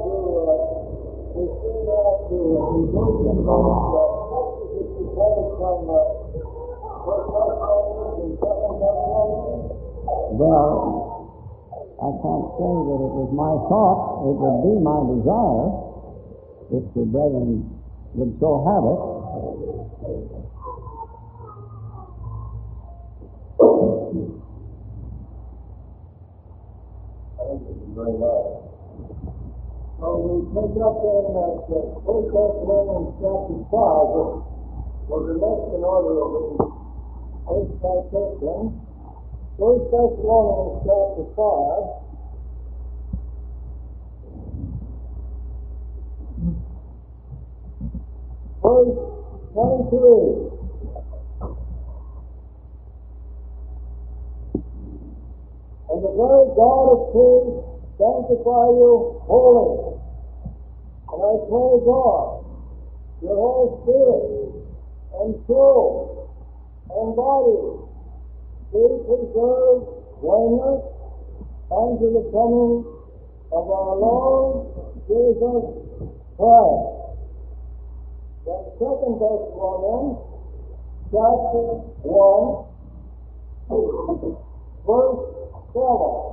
we see that the conclusion of passages we quoted from First Thessalonians and Second Thessalonians? Well, I can't say that it was my thought. It would be my desire, if the brethren would so have it. Very nice. So we pick up in that First Thessalonians chapter 5 was the next in order of the first citation. First Thessalonians chapter 5. Verse 23. And the very God of peace sanctify you wholly. And I pray God, your whole spirit and soul and body be preserved blameless unto the coming of our Lord Jesus Christ. Then 2 Thessalonians chapter 1 verse 7.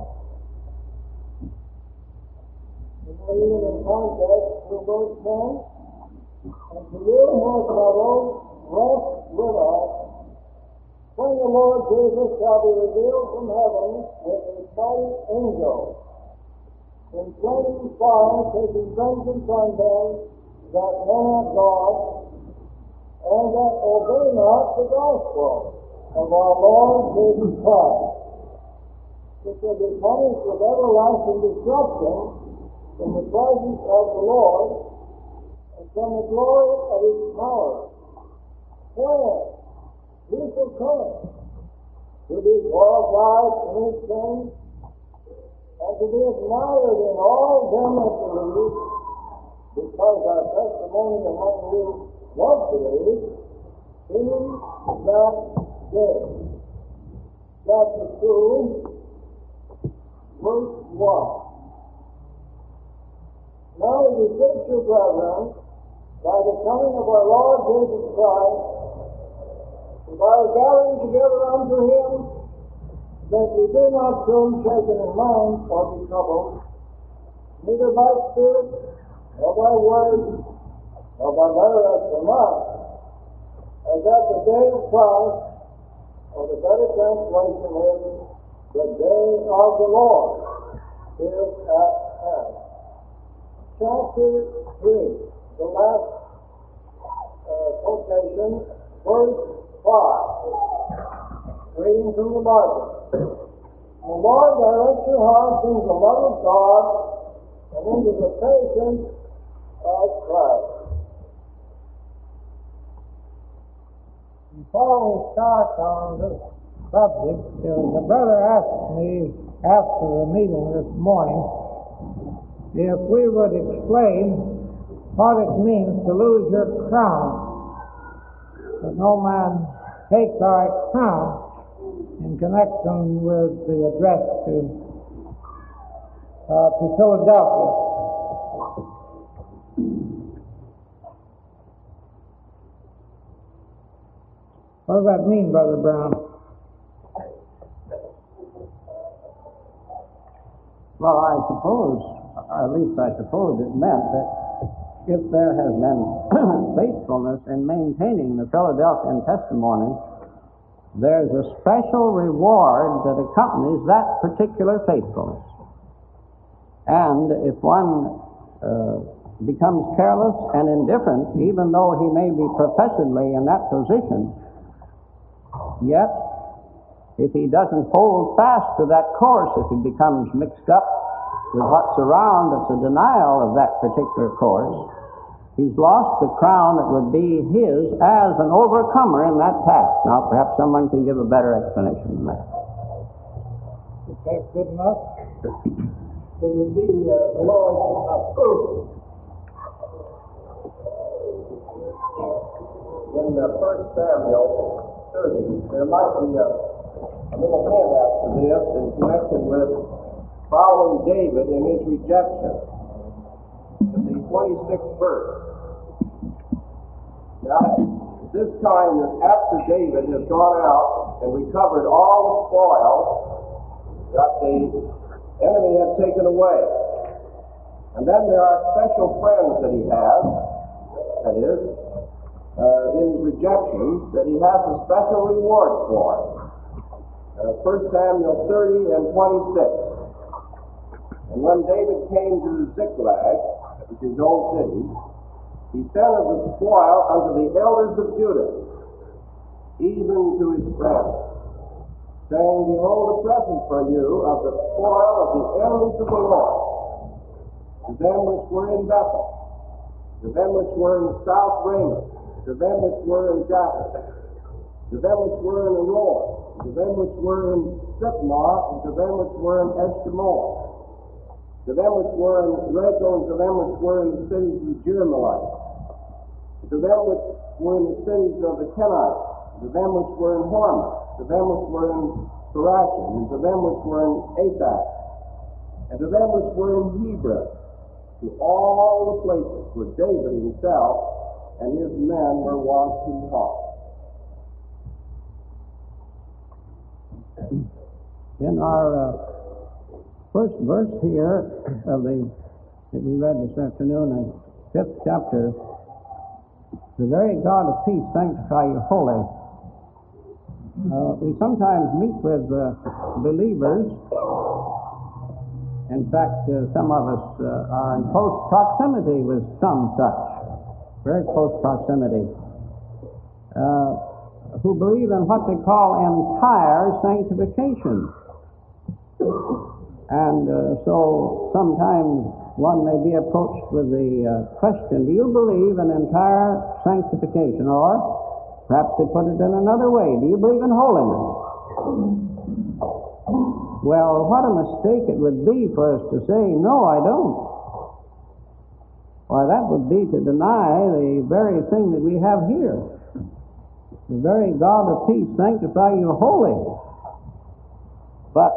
Read it in context through verse 10. And to you, my brothers, rest with us when the Lord Jesus shall be revealed from heaven with his mighty angels, in flaming fire, taking vengeance on them that know not God, and that obey not the gospel of our Lord Jesus Christ, which will be punished with everlasting destruction in the presence of the Lord and from the glory of his power, when he shall come to be glorified in his Son, and to be admired in all them that believe, because our testimony among you was believed in that day. Chapter 2, verse 1. Now we beseech you, brethren, by the coming of our Lord Jesus Christ, and by our gathering together unto him, that we be not soon shaken in mind or be troubled, neither by spirit, nor by word, nor by letter as from us, as at the day of Christ, or the better translation is, the day of the Lord is at hand. Chapter 3, the last quotation, verse 5, reading from the Bible. The Lord direct your hearts into the love of God and into the patience of Christ. Before we start on this subject, the brother asked me after the meeting this morning if we would explain what it means to lose your crown, that no man take thy crown, in connection with the address to Philadelphia. What does that mean, Brother Brown? Well, at least I suppose it meant that if there has been faithfulness in maintaining the Philadelphian testimony, there's a special reward that accompanies that particular faithfulness. And if one becomes careless and indifferent, even though he may be professedly in that position, yet if he doesn't hold fast to that course, if he becomes mixed up with what's around that's a denial of that particular course, he's lost the crown that would be his as an overcomer in that task. Now, perhaps someone can give a better explanation than that. Is that good enough? It would be the Lord's approval. In 1 Samuel 30, there might be a little hint after this in connection with following David in his rejection. 26th verse. Now, this time is after David has gone out and recovered all the spoil that the enemy had taken away. And then there are special friends that he has, that is, in rejection, that he has a special reward for. 1 Samuel 30 and 26. And when David came to Ziklag, which is his own city, he sent of the spoil unto the elders of Judah, even to his friends, saying, Behold, a present for you of the spoil of the enemies of the Lord, to them which were in Bethel, to them which were in South Ramoth, to them which were in Japheth, to them which were in Aroer, to them which were in Sipmah, and to them which were in Eshtamoa, to them which were in Rachel, and to them which were in the cities of the Jerahmeelites, to them which were in the cities of the Kenites, to them which were in Hormah, to them which were in Parashim, and to them which were in Athak, and to them which were in Hebron, to all the places where David himself and his men were wont to walk. In our first verse here of that we read this afternoon, in 5th chapter, the very God of peace sanctify you wholly. We sometimes meet with believers. In fact, some of us are in close proximity with some such, very close proximity, who believe in what they call entire sanctification. And so sometimes one may be approached with the question, do you believe in entire sanctification? Or perhaps they put it in another way, do you believe in holiness? Well, what a mistake it would be for us to say, no, I don't. Why, that would be to deny the very thing that we have here. The very God of peace sanctify you wholly. But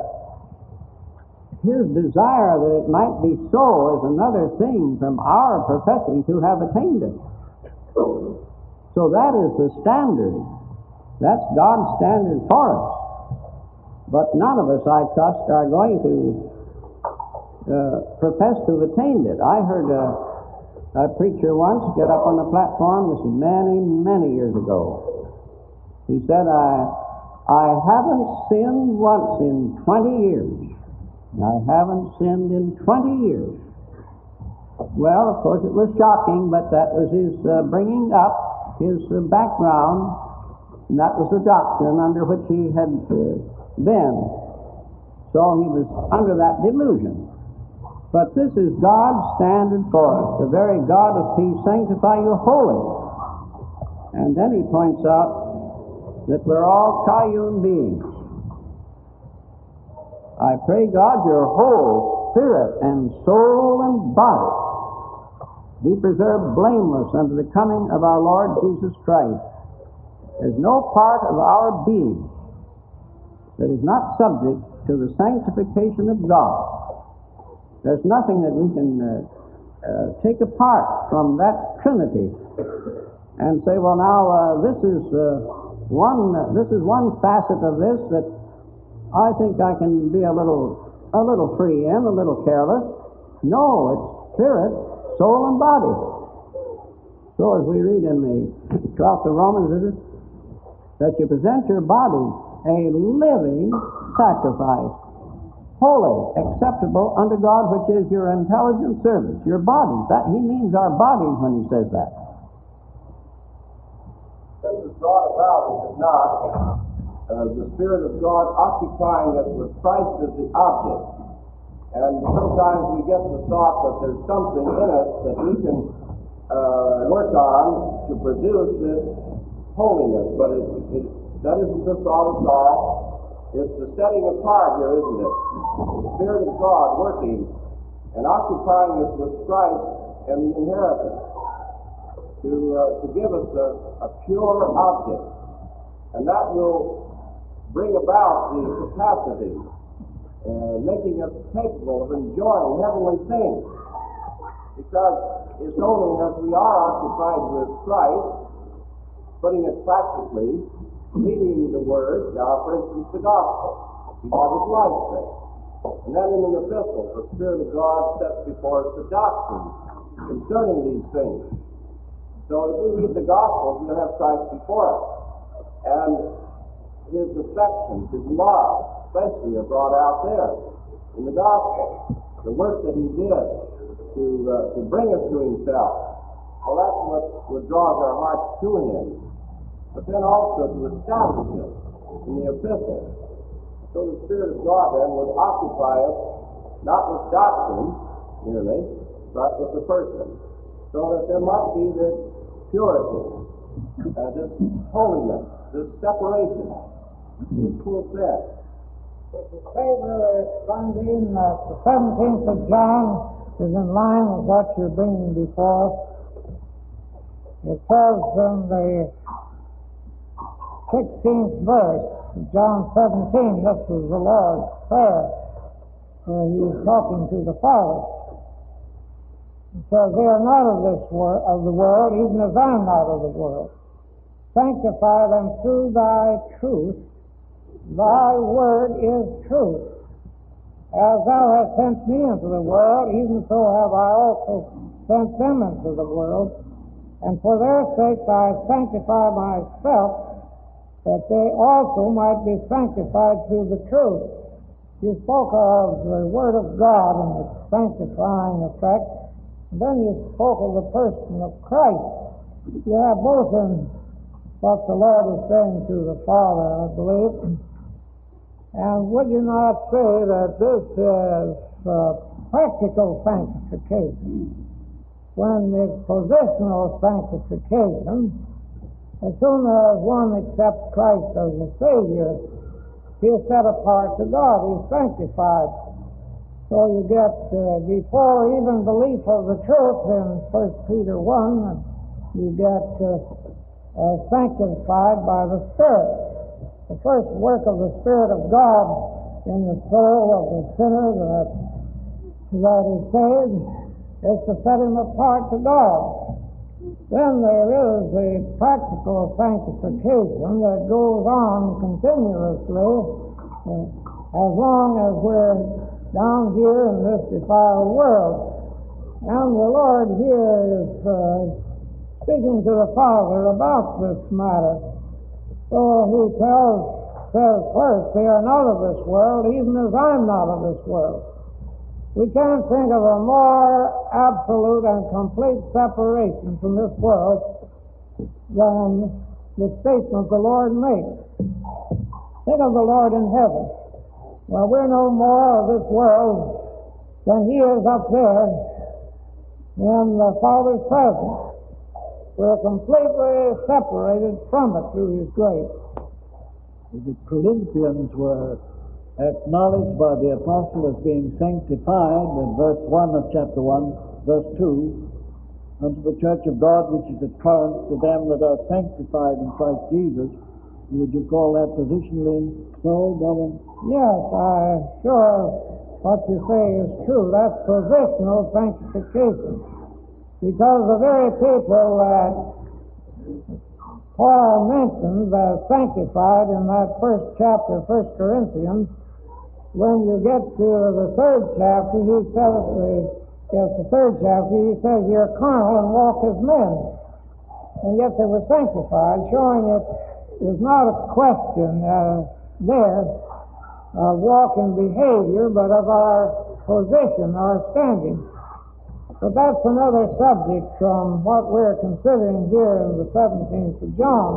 his desire that it might be so is another thing from our professing to have attained it. So that is the standard. That's God's standard for us. But none of us, I trust, are going to profess to have attained it. I heard a preacher once get up on the platform, this is many, many years ago. He said, I haven't sinned once in 20 years. I haven't sinned in 20 years. Well, of course, it was shocking, but that was his bringing up, his background, and that was the doctrine under which he had been. So he was under that delusion. But this is God's standard for us. The very God of peace sanctify you wholly. And then he points out that we're all triune beings. I pray God your whole spirit and soul and body be preserved blameless unto the coming of our Lord Jesus Christ. There's no part of our being that is not subject to the sanctification of God. There's nothing that we can take apart from that Trinity and say, well, now this is one facet of this that I think I can be a little free in, a little careless. No, it's spirit, soul, and body. So as we read in the 12th of Romans, is it that you present your bodies a living sacrifice, holy, acceptable unto God, which is your intelligent service, your bodies. That he means our bodies when he says that. This is brought about, is it not, the Spirit of God occupying us with Christ as the object. And sometimes we get the thought that there's something in us that we can work on to produce this holiness, but that isn't the thought at all. It's the setting apart here, isn't it? The Spirit of God working and occupying us with Christ and the inheritance to give us a pure object. And that will bring about the capacity, making us capable of enjoying heavenly things. Because it's only as we are occupied with Christ, putting it practically, reading the Word, now for instance the Gospel, we have His life there. And then in the epistles, the Spirit of God sets before us the doctrine concerning these things. So if we read the Gospels, we'll have Christ before us. And His affections, His love, especially, are brought out there in the Gospel. The work that He did to bring us to Himself. Well, that's what draws our hearts to Him. But then also to establish us in the epistles. So the Spirit of God then would occupy us not with doctrine merely, but with the person, so that there might be this purity, this holiness, this separation, this full set. If you say, Brother Bundy, that the 17th of John is in line with what you're bringing before us, it says in the 16th verse, John 17, this is the Lord's Prayer, where He's talking to the Father. He says, they are not of the world, even as I am not of the world. Sanctify them through Thy truth. Thy word is truth. As Thou hast sent me into the world, even so have I also sent them into the world. And for their sake I sanctify myself, that they also might be sanctified through the truth. You spoke of the Word of God and its sanctifying effect, and then you spoke of the person of Christ. You have both in what the Lord is saying to the Father, I believe. And would you not say that this is practical sanctification, when it's positional sanctification? As soon as one accepts Christ as a Savior, he is set apart to God. He is sanctified. So you get, before even belief of the truth in 1 Peter 1, you get sanctified by the Spirit. The first work of the Spirit of God in the soul of the sinner that is saved is to set him apart to God. Then there is a practical sanctification that goes on continuously as long as we're down here in this defiled world. And the Lord here is speaking to the Father about this matter. So He says first, they are not of this world, even as I'm not of this world. We can't think of a more absolute and complete separation from this world than the statement the Lord makes. Think of the Lord in heaven. Well, we're no more of this world than He is up there in the Father's presence. We're completely separated from it through His grace. The Corinthians were acknowledged by the apostle as being sanctified in verse 1 of chapter 1, verse 2, unto the church of God which is at Corinth, to them that are sanctified in Christ Jesus. Would you call that positionally so, Brother? Yes, I'm sure what you say is true. That's positional sanctification. Because the very people that Paul mentions as sanctified in that first chapter, 1 Corinthians, when you get to the third chapter, he says, you're carnal and walk as men. And yet they were sanctified, showing it is not a question there of walk and behavior, but of our position, our standing. But that's another subject from what we're considering here in the 17th of John.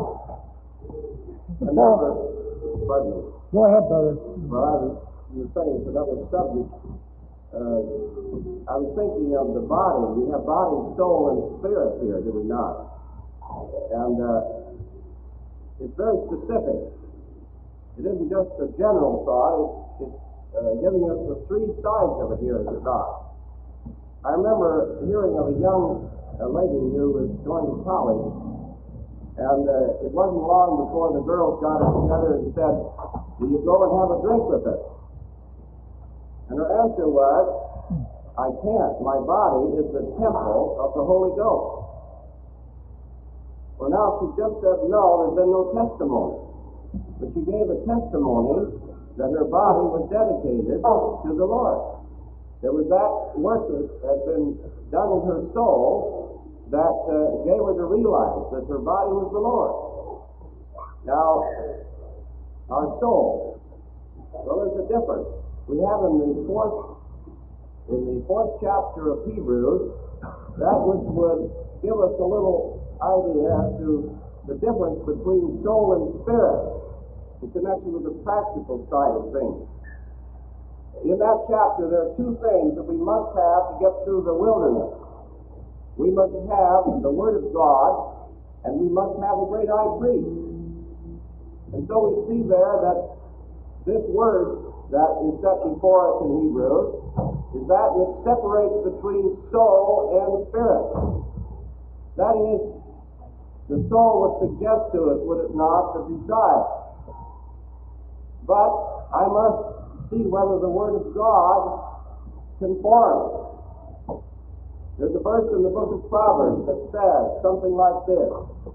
Pardon me. Go ahead, brother. Well, you were saying it's another subject. I was thinking of the body. We have body, soul, and spirit here, do we not? And it's very specific. It isn't just a general thought. It's giving us the three sides of it here, is it not? I remember hearing of a young lady who was going to college, and it wasn't long before the girls got her together and said, "Will you go and have a drink with us?" And her answer was, I can't. My body is the temple of the Holy Ghost. Well, now she just said no, there's been no testimony. But she gave a testimony that her body was dedicated to the Lord. There was that work that had been done in her soul that gave her to realize that her body was the Lord. Now, our soul. Well, there's a difference. We have in the fourth chapter of Hebrews, that which would give us a little idea as to the difference between soul and spirit in connection with the practical side of things. In that chapter, there are two things that we must have to get through the wilderness. We must have the Word of God, and we must have a great high priest. And so we see there that this word that is set before us in Hebrews is that which separates between soul and spirit. That is, the soul would suggest to us, would it not, the desire. But I must see whether the Word of God conforms. There's a verse in the book of Proverbs that says something like this.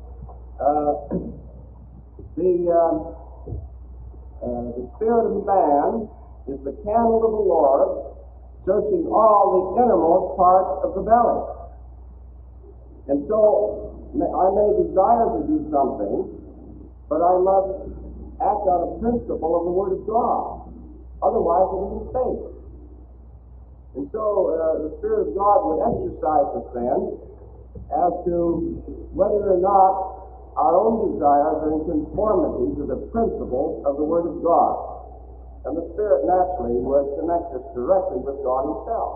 The spirit of man is the candle of the Lord, searching all the innermost parts of the belly. And so I may desire to do something, but I must act on a principle of the Word of God. Otherwise, it isn't faith. And so the Spirit of God would exercise us then as to whether or not our own desires are in conformity to the principles of the Word of God. And the Spirit naturally would connect us directly with God Himself.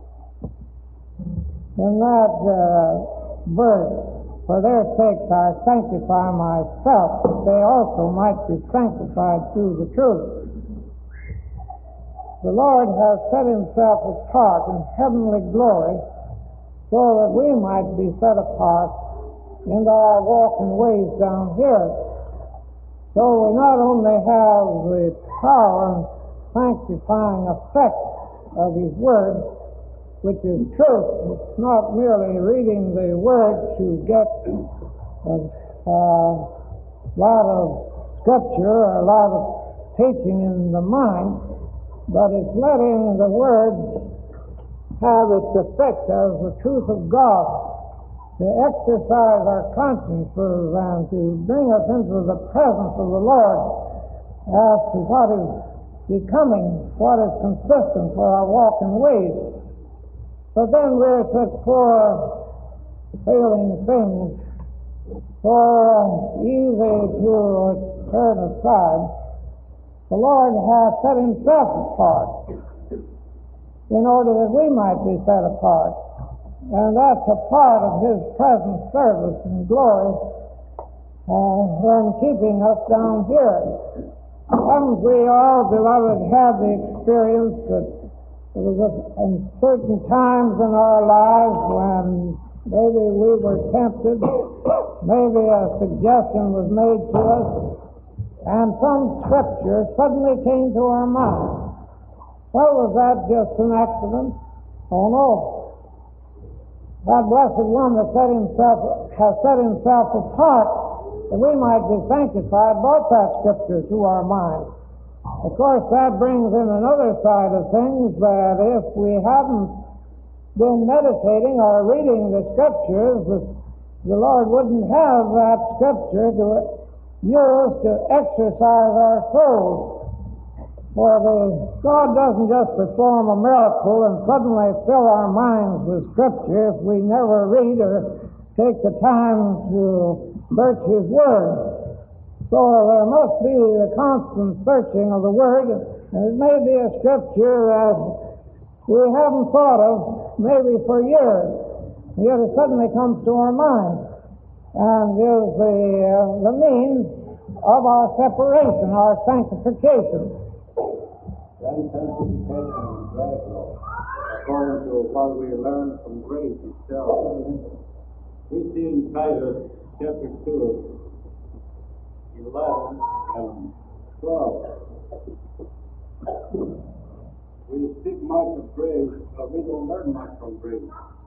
In that verse, for their sakes I sanctify myself, that they also might be sanctified through the truth. The Lord has set Himself apart in heavenly glory so that we might be set apart in our walking ways down here. So we not only have the power and sanctifying effect of His Word, which is truth. It's not merely reading the Word to get a lot of scripture or a lot of teaching in the mind, but it's letting the Word have its effect as the truth of God, to exercise our consciences and to bring us into the presence of the Lord as to what is becoming, what is consistent for our walking ways. But then we're such poor, failing things, so easy to turn aside. The Lord has set Himself apart in order that we might be set apart. And that's a part of His present service and glory in keeping us down here. Haven't we all, beloved, had the experience that there was in certain times in our lives when maybe we were tempted, maybe a suggestion was made to us, and some scripture suddenly came to our mind. Well, was that just an accident? Oh, no. That blessed one that has set Himself apart that we might be sanctified brought that scripture to our mind. Of course, that brings in another side of things, that if we hadn't been meditating or reading the scriptures, the Lord wouldn't have that scripture to use to exercise our souls. For God doesn't just perform a miracle and suddenly fill our minds with Scripture if we never read or take the time to search His Word. So there must be the constant searching of the Word, and it may be a Scripture that we haven't thought of maybe for years, yet it suddenly comes to our mind and is the means of our separation, our sanctification. That sanctification is gradual, according to what we learn from grace itself. We see in Titus chapter 2, 11 and 12. We speak much of grace, of but we don't learn much from grace.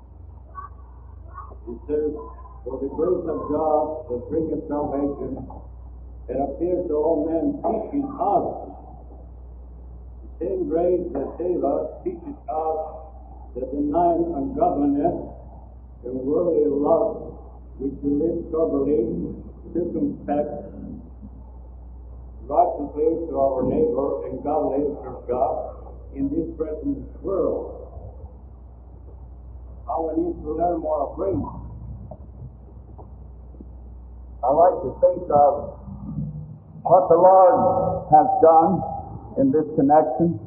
It says, for the grace of God that bringeth salvation, it appears to all men, teaches us. The same grace that saved us teaches us that denying ungodliness and worldly love, we should live soberly, circumspect, righteously to our neighbor, and godly to God in this present world. How we need to learn more of grace. I like to think of what the Lord has done in this connection.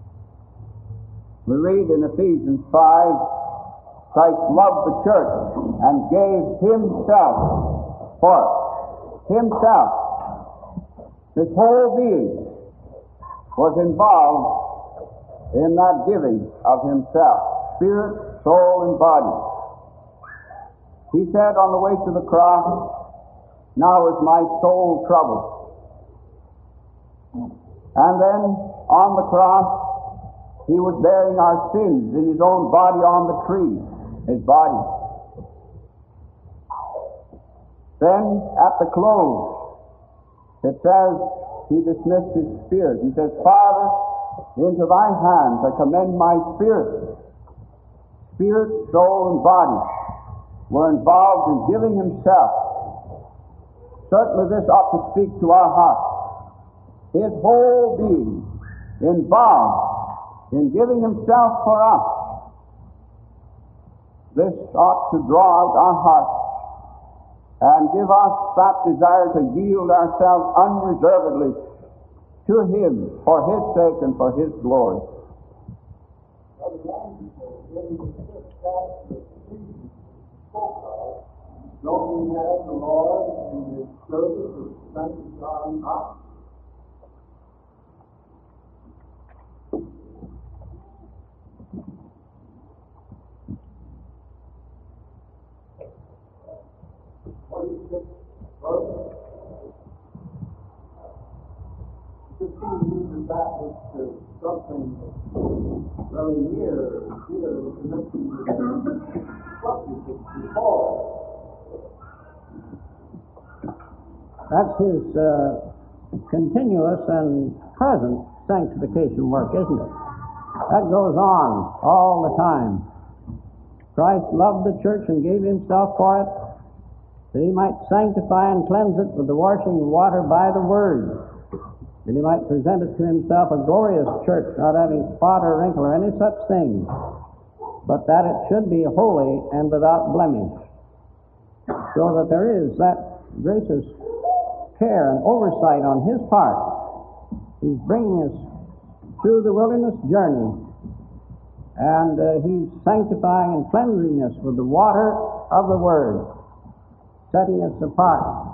We read in Ephesians 5, Christ loved the church and gave himself for it. Himself. His whole being was involved in that giving of himself, spirit, soul, and body. He said on the way to the cross, now is my soul troubled. And then on the cross, he was bearing our sins in his own body on the tree, his body. Then at the close, it says he dismissed his spirit. He says, Father, into thy hands I commend my spirit. Spirit, soul, and body were involved in giving himself. Certainly this ought to speak to our hearts. His whole being involved in giving himself for us. This ought to draw out our hearts and give us that desire to yield ourselves unreservedly to him for his sake and for his glory. Don't we have the Lord in his service of sanctifying us? That was something very near here in connection with the subject before. That's his continuous and present sanctification work, isn't it? That goes on all the time. Christ loved the church and gave himself for it, that he might sanctify and cleanse it with the washing of water by the word, that he might present it to himself a glorious church, not having spot or wrinkle or any such thing, but that it should be holy and without blemish. So that there is that gracious care and oversight on his part. He's bringing us through the wilderness journey, and he's sanctifying and cleansing us with the water of the word, setting us apart.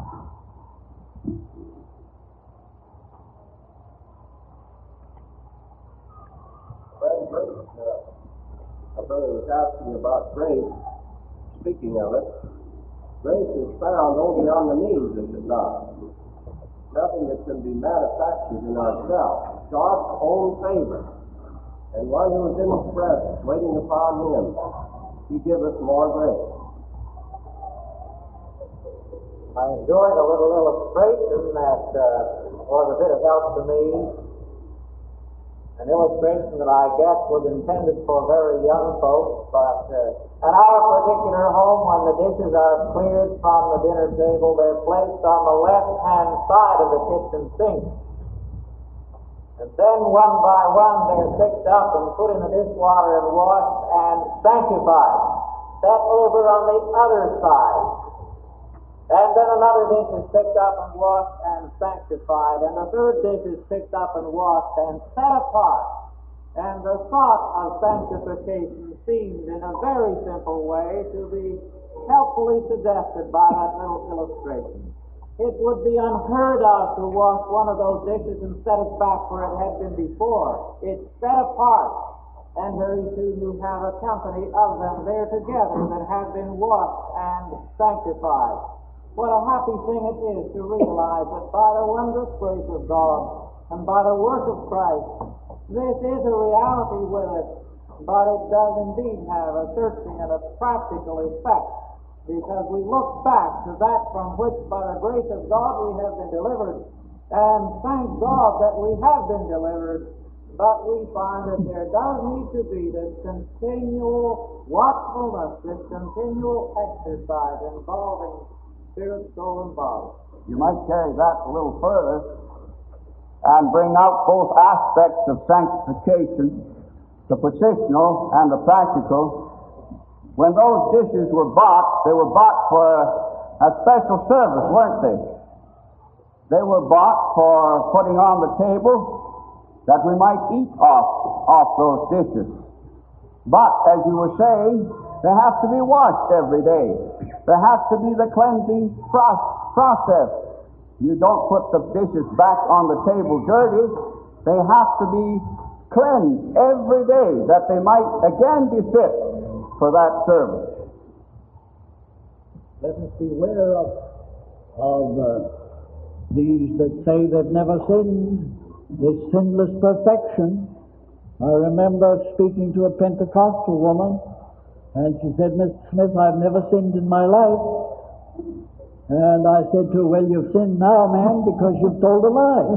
Our brother was asking about grace. Speaking of it, grace is found only on the knees, is it not? Nothing that can be manufactured in ourselves. God's own favor. And one who is in his presence, waiting upon him, he gives us more grace. I enjoyed a little illustration that was a bit of help to me. An illustration that I guess was intended for very young folks, but at our particular home, when the dishes are cleared from the dinner table, they're placed on the left-hand side of the kitchen sink. And then one by one, they're picked up and put in the dishwater and washed and sanctified. Set over on the other side. And then another dish is picked up and washed and sanctified. And the third dish is picked up and washed and set apart. And the thought of sanctification seemed in a very simple way to be helpfully suggested by that little illustration. It would be unheard of to wash one of those dishes and set it back where it had been before. It's set apart. And very soon you have a company of them there together that have been washed and sanctified. What a happy thing it is to realize that by the wondrous grace of God and by the work of Christ, this is a reality with us. but it does indeed have a searching and a practical effect, because we look back to that from which, by the grace of God, we have been delivered, and thank God that we have been delivered, but we find that there does need to be this continual watchfulness, this continual exercise involving spirit, soul, and body. You might carry that a little further and bring out both aspects of sanctification, the positional and the practical. When those dishes were bought, they were bought for a special service, weren't they? They were bought for putting on the table that we might eat off those dishes. But, as you were saying, they have to be washed every day. There has to be the cleansing process. You don't put the dishes back on the table dirty. They have to be cleansed every day that they might again be fit for that service. Let us beware of these that say they've never sinned, this sinless perfection. I remember speaking to a Pentecostal woman, and she said, "Mr. Smith, I've never sinned in my life." And I said to her, "Well, you've sinned now, ma'am, because you've told a lie."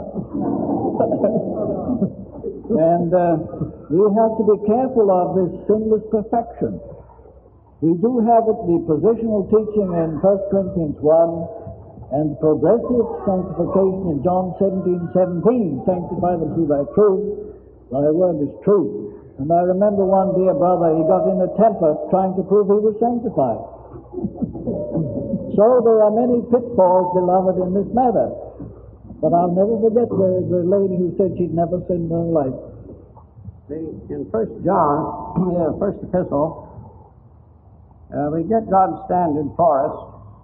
And we have to be careful of this sinless perfection. We do have it, the positional teaching in 1 Corinthians 1, and progressive sanctification in John 17:17, sanctify them through thy truth. Thy word is truth. And I remember one dear brother, he got in a temper trying to prove he was sanctified. So there are many pitfalls, beloved, in this matter. But I'll never forget the lady who said she'd never sinned in her life. See, in 1 John, first epistle, we get God's standard for us.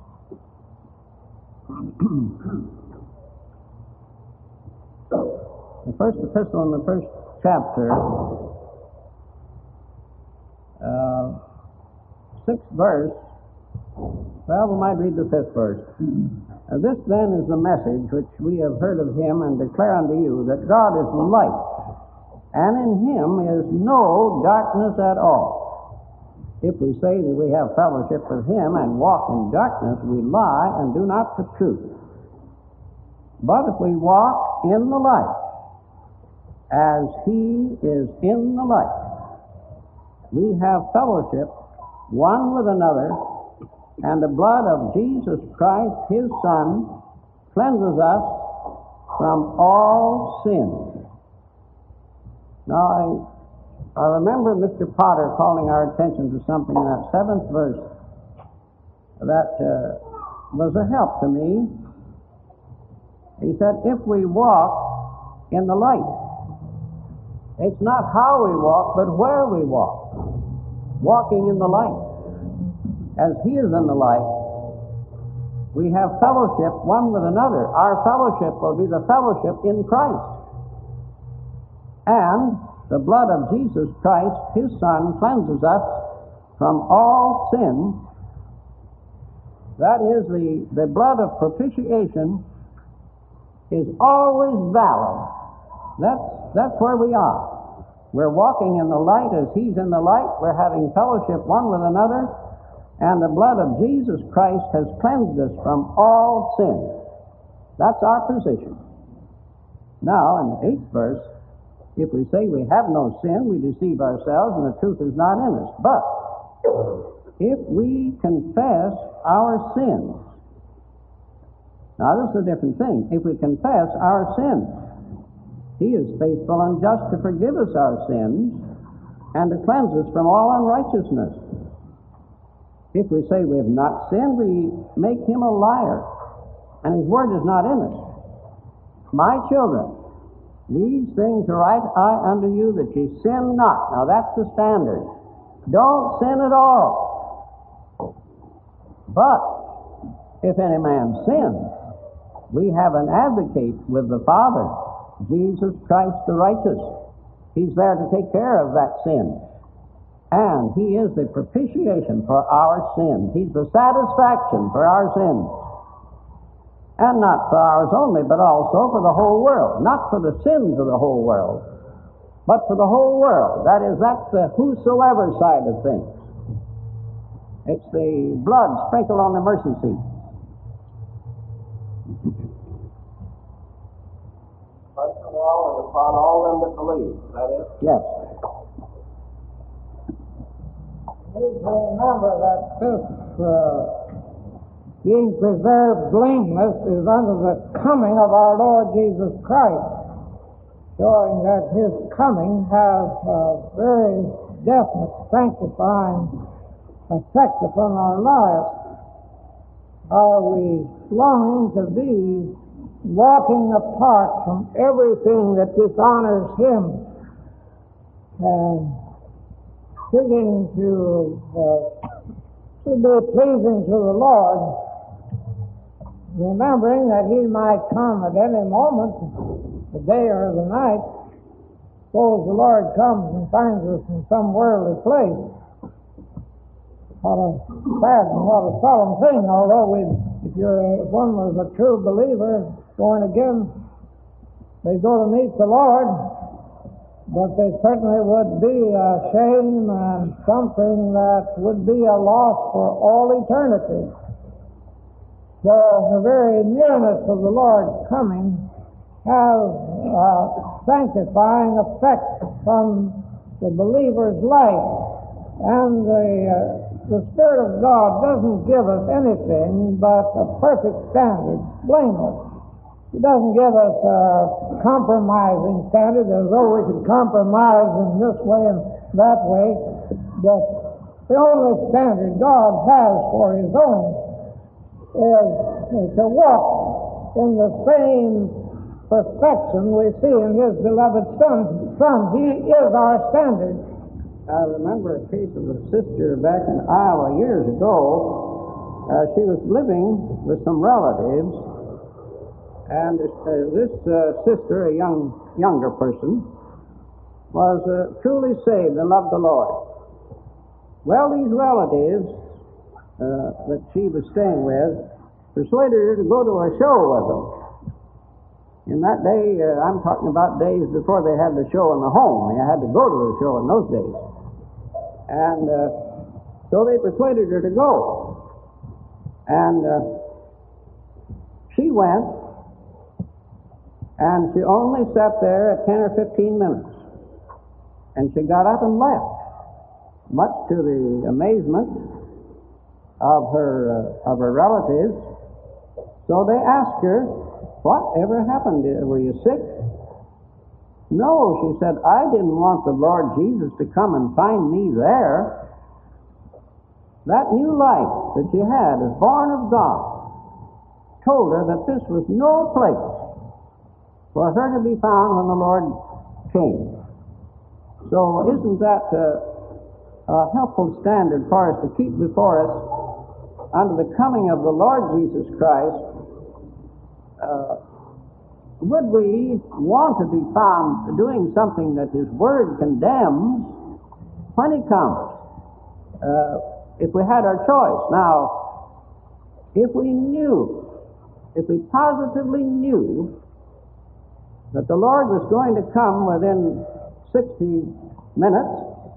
The first epistle in the first chapter, 6th verse, well, we might read the 5th verse. This then is the message which we have heard of him and declare unto you, that God is light, and in him is no darkness at all. If we say that we have fellowship with him and walk in darkness, we lie and do not the truth. But if we walk in the light, as he is in the light, we have fellowship one with another, and the blood of Jesus Christ, his Son, cleanses us from all sin. Now, I remember Mr. Potter calling our attention to something in that 7th verse that was a help to me. He said, if we walk in the light, it's not how we walk, but where we walk. Walking in the light. As he is in the light, we have fellowship one with another. Our fellowship will be the fellowship in Christ. And the blood of Jesus Christ, his Son, cleanses us from all sin. That is, the blood of propitiation is always valid. That's where we are. We're walking in the light as he's in the light. We're having fellowship one with another. And the blood of Jesus Christ has cleansed us from all sin. That's our position. Now, in the 8th verse, if we say we have no sin, we deceive ourselves and the truth is not in us. But if we confess our sins, now this is a different thing. If we confess our sins, he is faithful and just to forgive us our sins and to cleanse us from all unrighteousness. If we say we have not sinned, we make him a liar, and his word is not in us. My children, these things write I unto you, that ye sin not. Now that's the standard. Don't sin at all. But if any man sins, we have an advocate with the Father, Jesus Christ the righteous. He's there to take care of that sin. And he is the propitiation for our sins. He's the satisfaction for our sins. And not for ours only, but also for the whole world. Not for the sins of the whole world, but for the whole world. That is, that's the whosoever side of things. It's the blood sprinkled on the mercy seat. First of all, and upon all them that believe. That is? Yes. We need to remember that this being preserved blameless is under the coming of our Lord Jesus Christ, showing that His coming has a very definite sanctifying effect upon our lives. Are we longing to be walking apart from everything that dishonors Him and seeking to be pleasing to the Lord, remembering that He might come at any moment, the day or the night? Suppose the Lord comes and finds us in some worldly place. What a sad and what a solemn thing, although if one was a true believer, born again, they go to meet the Lord, but they certainly would be a shame and something that would be a loss for all eternity. So the very nearness of the Lord coming has a sanctifying effect from the believer's life. And the Spirit of God doesn't give us anything but a perfect standard, blameless. He doesn't give us a compromising standard as though we could compromise in this way and that way. But the only standard God has for His own is to walk in the same perfection we see in His beloved Son. He is our standard. I remember a case of a sister back in Iowa years ago. She was living with some relatives, and this sister, a younger person, was truly saved and loved the Lord. Well, these relatives that she was staying with persuaded her to go to a show with them. In that day, I'm talking about days before they had the show in the home. You had to go to the show in those days. And so they persuaded her to go. And she went, and she only sat there at 10 or 15 minutes. And she got up and left, much to the amazement of her relatives. So they asked her, "What ever happened? Were you sick?" "No," she said, "I didn't want the Lord Jesus to come and find me there." That new life that she had as born of God told her that this was no place for her to be found when the Lord came. So isn't that a helpful standard for us to keep before us under the coming of the Lord Jesus Christ? Would we want to be found doing something that His Word condemns when He comes? If we had our choice. Now, if we positively knew that the Lord was going to come within 60 minutes,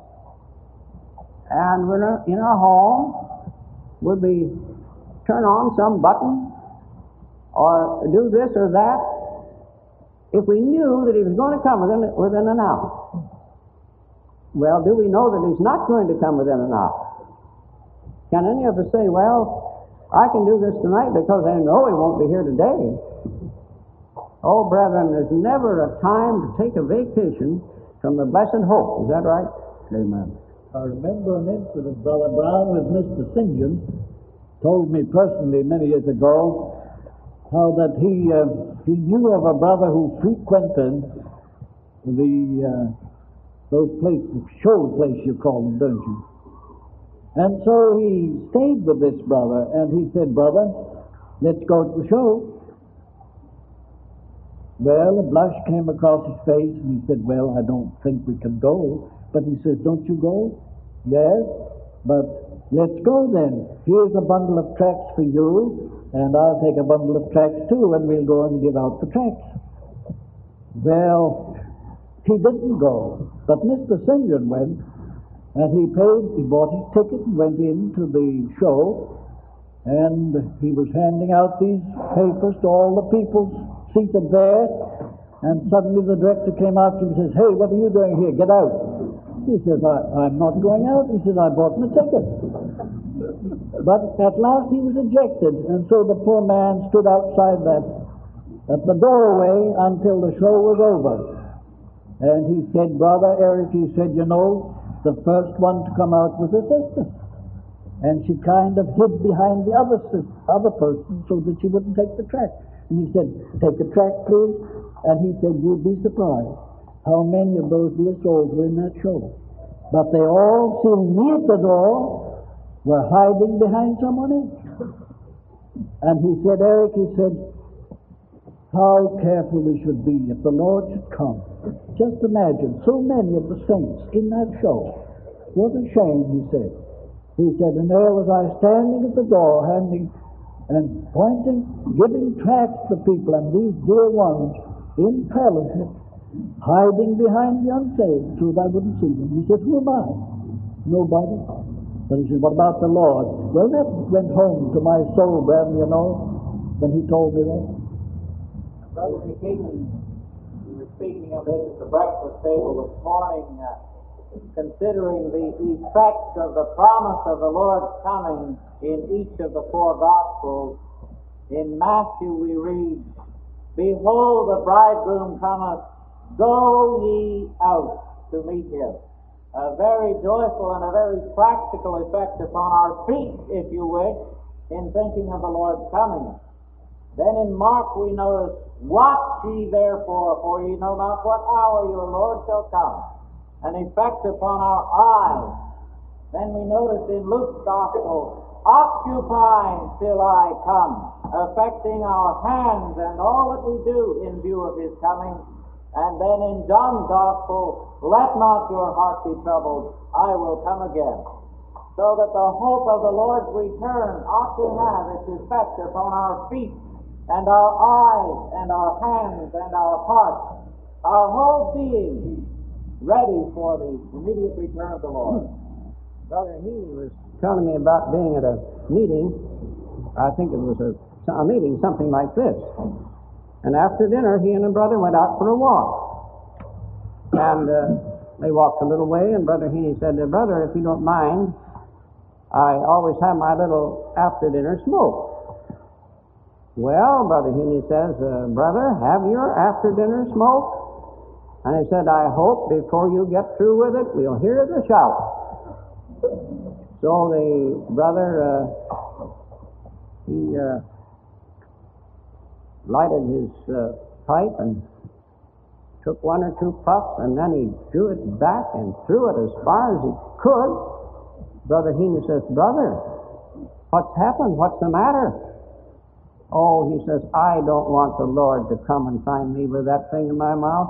and we're in our home, would we turn on some button or do this or that? If we knew that He was going to come within an hour. Well, do we know that He's not going to come within an hour? Can any of us say, "Well, I can do this tonight because I know He won't be here today"? Oh, brethren, there's never a time to take a vacation from the blessed hope. Is that right? Amen. I remember an incident, Brother Brown, with Mr. St. John, told me personally many years ago, how that he knew of a brother who frequented those places, show place you call them, don't you? And so he stayed with this brother, and he said, "Brother, let's go to the show." Well, a blush came across his face, and he said, "Well, I don't think we can go." But he says, "Don't you go?" "Yes, but let's go then. Here's a bundle of tracts for you, and I'll take a bundle of tracts too, and we'll go and give out the tracts." Well, He didn't go, but Mr. St. John went, and he bought his ticket and went into the show, and he was handing out these papers to all the people seated there, and suddenly the director came after him and says, "Hey, what are you doing here? Get out." He says, I'm not going out. He says, "I bought my ticket." But at last he was ejected, and so the poor man stood outside at the doorway until the show was over. And he said, "Brother Eric," he said, "you know, the first one to come out was a sister. And she kind of hid behind the other person so that she wouldn't take the track." And he said, "Take the track, please." And he said, "You'd be surprised how many of those dear souls were in that show. But they all, seeing me at the door, were hiding behind someone else." And he said, "Eric," he said, "how careful we should be if the Lord should come. Just imagine so many of the saints in that show. What a shame," he said. He said, "and there was I standing at the door, handing and pointing, giving tracts to people, and these dear ones in fellowship, hiding behind the unsaved so that I wouldn't see them." He said, "Who am I? Nobody." But he said, "What about the Lord?" Well, that went home to my soul, brethren, you know, when he told me that. Brother McKean, we were speaking of this at the breakfast table this morning, considering the effect of the promise of the Lord's coming in each of the four Gospels. In Matthew we read, "Behold, the bridegroom cometh, go ye out to meet him." A very joyful and a very practical effect upon our feet, if you wish, in thinking of the Lord's coming. Then in Mark we notice, "Watch ye therefore, for ye know not what hour your Lord shall come." An effect upon our eyes. Then we notice in Luke's Gospel, "Occupy till I come," affecting our hands and all that we do in view of his coming. And then in John's Gospel, "Let not your heart be troubled, I will come again." So that the hope of the Lord's return ought to have its effect upon our feet and our eyes and our hands and our hearts, our whole being, ready for the immediate return of the Lord. Brother Heaney was telling me about being at a meeting. I think it was a meeting, something like this. And after dinner, he and a brother went out for a walk. And they walked a little way, and Brother Heaney said, "Brother, if you don't mind, I always have my little after-dinner smoke." "Well," Brother Heaney says, "Brother, have your after-dinner smoke?" And he said, "I hope before you get through with it, we'll hear the shout." So the brother, he lighted his pipe and took one or two puffs, and then he drew it back and threw it as far as he could. Brother Heaney says, "Brother, what's happened? What's the matter?" "Oh," he says, "I don't want the Lord to come and find me with that thing in my mouth."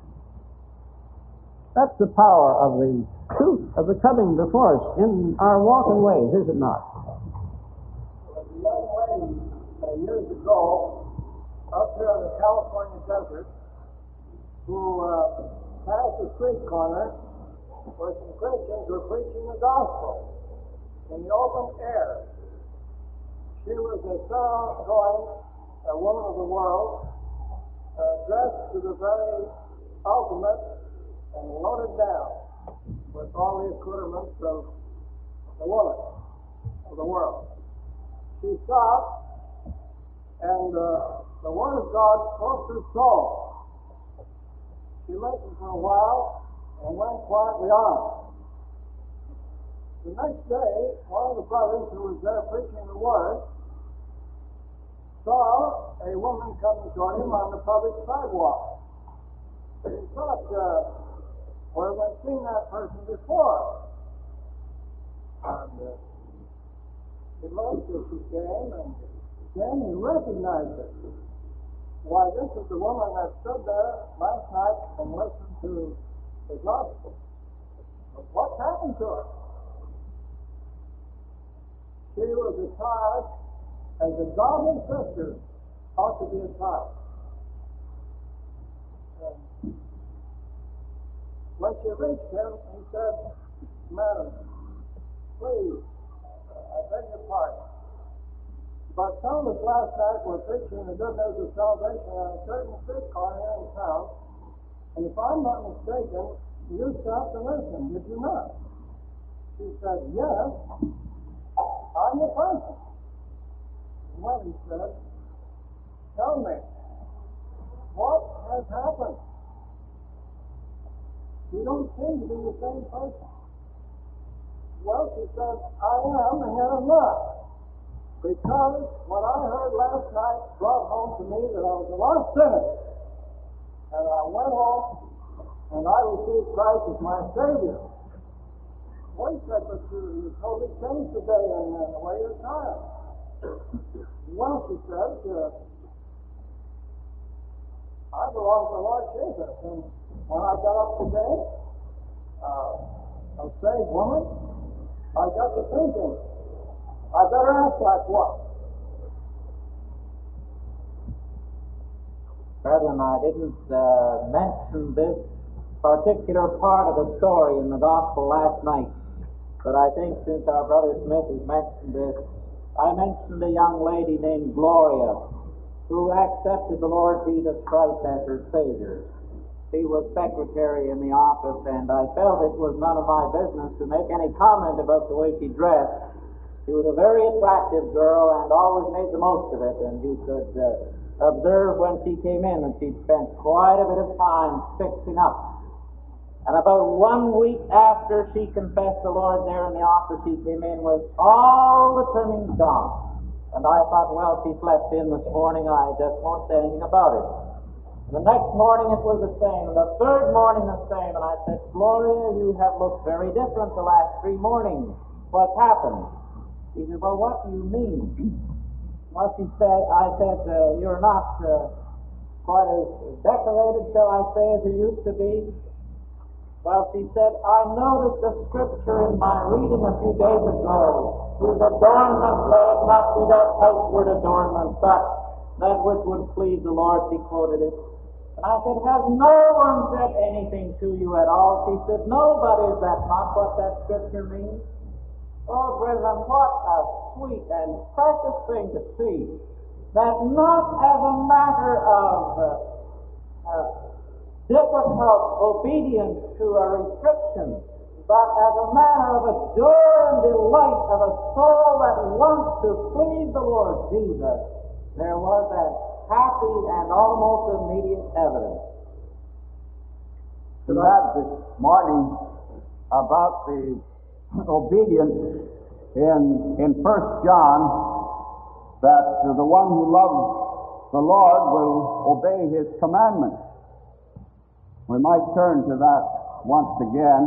That's the power of the truth of the coming before us in our walking ways, is it not? Well, the young lady years ago up here in the California desert who passed a street corner where some Christians were preaching the gospel in the open air. She was a thoroughgoing woman of the world, dressed to the very ultimate and loaded down with all the accoutrements of the woman of the world. She stopped, and the Word of God spoke to her soul. She listened for a while and went quietly on. The next day, one of the brothers who was there preaching the Word saw a woman coming toward him on the public sidewalk. He thought, where have I seen that person before? And he looked as she came, and then he recognized her. Why, this is the woman that stood there last night and listened to the gospel. But what's happened to her? She was attired as a godly sister ought to be attired. When she reached him, he said, "Madam, please, I beg your pardon, but some of us last night were preaching the good news of salvation on a certain streetcar here in town, and if I'm not mistaken, you stopped to listen, did you not?" She said, "Yes, I'm the person." Well, he said, "Tell me, what has happened? You don't seem to be the same person." Well, she said, "I am and yet I'm not. Because what I heard last night brought home to me that I was a lost sinner. And I went home and I received Christ as my Savior." Well, he said, "But you totally changed today in the way you're tired." Well, she said, "I belong to the Lord Jesus. And when I got up today, a saved woman, I got to thinking, I better act like one." Brethren, I didn't mention this particular part of the story in the gospel last night, but I think since our brother Smith has mentioned this, I mentioned a young lady named Gloria who accepted the Lord Jesus Christ as her Savior. She was secretary in the office, and I felt it was none of my business to make any comment about the way she dressed. She was a very attractive girl and always made the most of it, and you could observe when she came in that she spent quite a bit of time fixing up. And about 1 week after she confessed the Lord there in the office, she came in with all the trimmings gone. And I thought, well, she slept in this morning, I just won't say anything about it. The next morning it was the same, and the third morning the same, and I said, "Gloria, you have looked very different the last 3 mornings. What's happened?" She said, "Well, what do you mean?" Well, I said, "You're not quite as decorated, shall I say, as you used to be." Well, she said, "I noticed a scripture in my reading a few days ago, whose adornment let it not be that outward adornment, but that which would please the Lord," she quoted it. And I said, "Has no one said anything to you at all?" She said, "Nobody. Is that not what that scripture means?" Oh, brethren, what a sweet and precious thing to see, that not as a matter of difficult obedience to a restriction, but as a matter of a joy and delight of a soul that wants to please the Lord Jesus, there was a happy and almost immediate evidence. To that this morning about the obedience in 1 John, that the one who loves the Lord will obey His commandments. We might turn to that once again.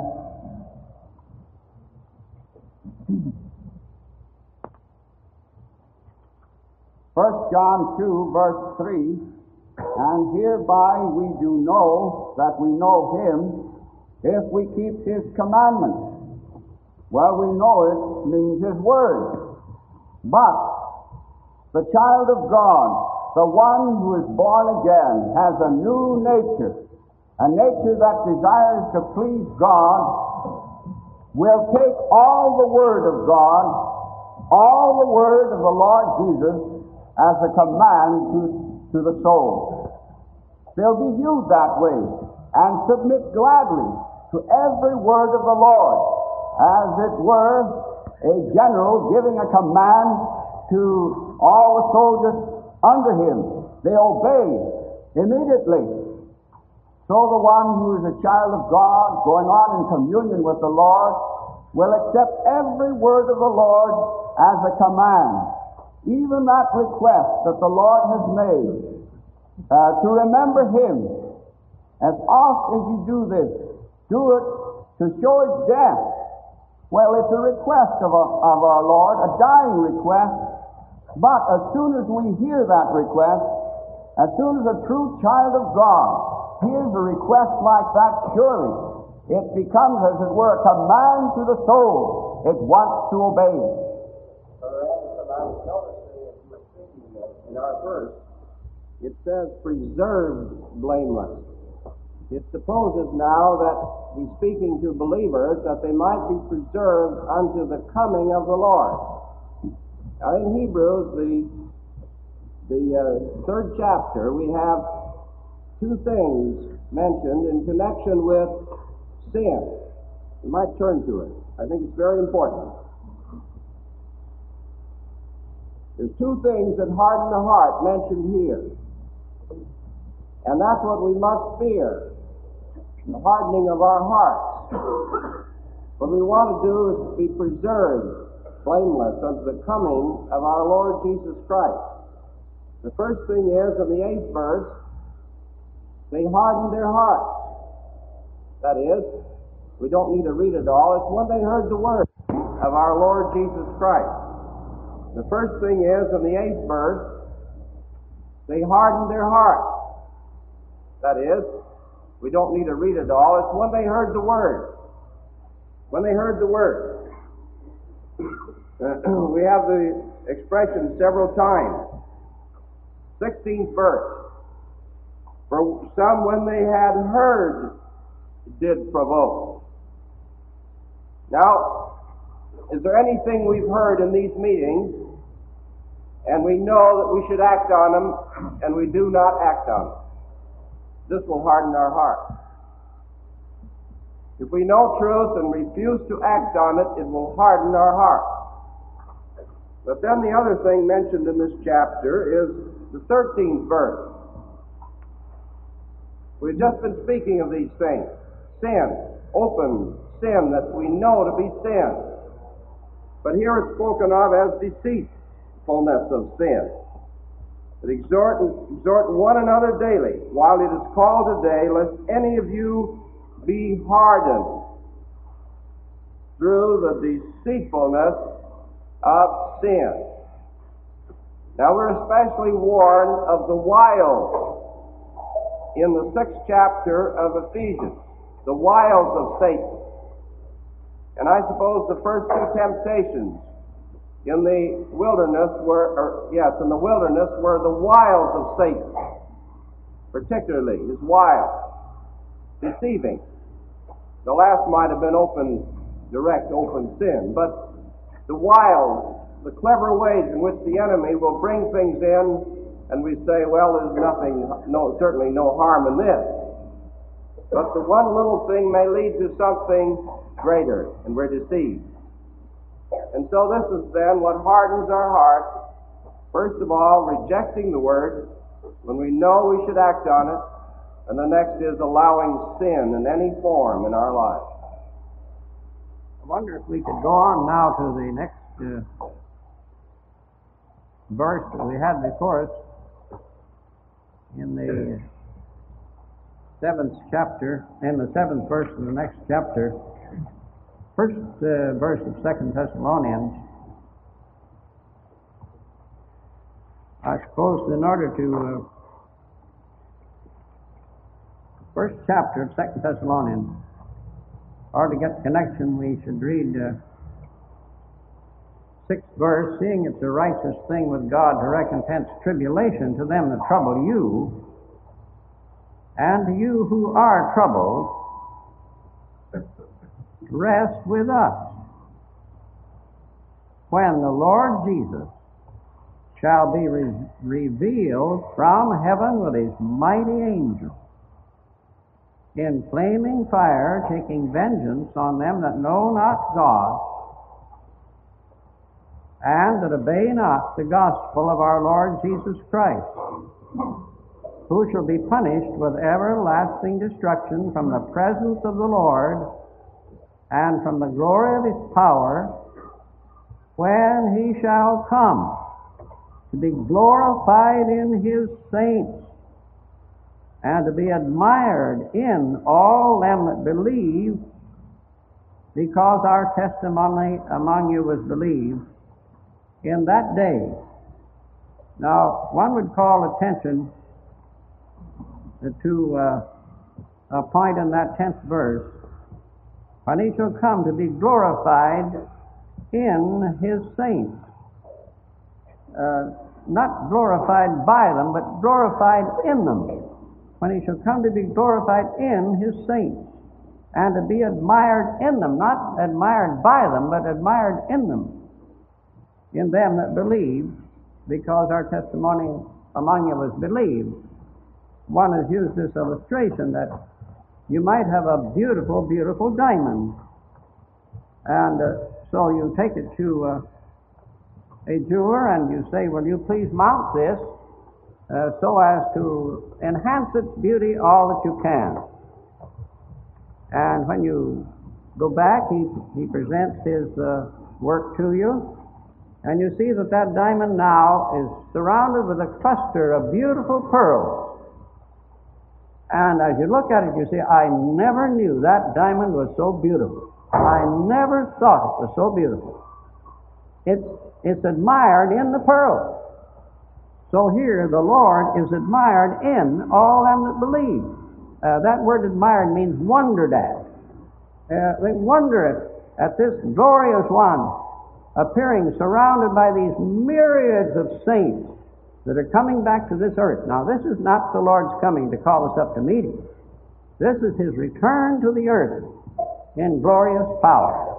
First John 2, verse 3, "And hereby we do know that we know Him, if we keep His commandments." Well, we know it means His Word. But the child of God, the one who is born again, has a new nature, a nature that desires to please God, will take all the Word of God, all the Word of the Lord Jesus, as a command to the soul. They'll be viewed that way and submit gladly to every word of the Lord, as it were a general giving a command to all the soldiers under him. They obey immediately. So the one who is a child of God, going on in communion with the Lord, will accept every word of the Lord as a command. Even that request that the Lord has made, to remember Him. As oft as you do this, do it to show His death. Well, it's a request of our Lord, a dying request, but as soon as we hear that request, as soon as a true child of God hears a request like that, surely it becomes, as it were, a command to the soul. It wants to obey. Brother Anderson, I was noticing as you were speaking in our verse, it says preserved blameless. It supposes now that he's speaking to believers that they might be preserved unto the coming of the Lord. Now in Hebrews, the third chapter, we have two things mentioned in connection with sin. You might turn to it. I think it's very important. There's two things that harden the heart mentioned here. And that's what we must fear, the hardening of our hearts. What we want to do is to be preserved, blameless, unto the coming of our Lord Jesus Christ. The first thing is, in the 8th verse, they hardened their hearts. That is, we don't need to read it all. It's when they heard the word of our Lord Jesus Christ. The first thing is, in the 8th verse, they hardened their hearts. That is, we don't need to read it all. It's when they heard the word. When they heard the word. We have the expression several times. 16th verse. For some, when they had heard, did provoke. Now, is there anything we've heard in these meetings, and we know that we should act on them, and we do not act on them? This will harden our heart. If we know truth and refuse to act on it, it will harden our heart. But then the other thing mentioned in this chapter is the 13th verse. We've just been speaking of these things. Sin, open sin that we know to be sin. But here it's spoken of as deceitfulness of sin. But exhort one another daily, while it is called today, lest any of you be hardened through the deceitfulness of sin. Now we're especially warned of the wiles in the 6th chapter of Ephesians, the wiles of Satan. And I suppose the first two temptations in the wilderness were the wiles of Satan, particularly his wiles, deceiving. The last might have been direct open sin, but the wiles, the clever ways in which the enemy will bring things in, and we say, well, there's certainly no harm in this. But the one little thing may lead to something greater, and we're deceived. And so this is then what hardens our heart. First of all, rejecting the word when we know we should act on it. And the next is allowing sin in any form in our life. I wonder if we could go on now to the next verse that we had before us in the 7th chapter, in the 7th verse of the next chapter. First verse of 2 Thessalonians. I suppose in order to first chapter of 2 Thessalonians, or to get connection, we should read 6th verse. Seeing it's a righteous thing with God to recompense tribulation to them that trouble you, and to you who are troubled, rest with us when the Lord Jesus shall be revealed from heaven with his mighty angels in flaming fire, taking vengeance on them that know not God and that obey not the gospel of our Lord Jesus Christ, who shall be punished with everlasting destruction from the presence of the Lord and from the glory of his power, when he shall come to be glorified in his saints, and to be admired in all them that believe, because our testimony among you was believed in that day. Now, one would call attention to a point in that 10th verse, when he shall come to be glorified in his saints. Not glorified by them, but glorified in them. when he shall come to be glorified in his saints, and to be admired in them, not admired by them, but admired in them that believe, because our testimony among you was believed. One has used this illustration that you might have a beautiful, beautiful diamond, and so you take it to a jeweler and you say, will you please mount this so as to enhance its beauty all that you can. And when you go back, he presents his work to you, and you see that that diamond now is surrounded with a cluster of beautiful pearls. And as you look at it, you say, I never knew that diamond was so beautiful. I never thought it was so beautiful. It's admired in the pearls. So here the Lord is admired in all them that believe. That word admired means wondered at. They wonder at this glorious one appearing surrounded by these myriads of saints that are coming back to this earth. Now, this is not the Lord's coming to call us up to meet Him. This is His return to the earth in glorious power.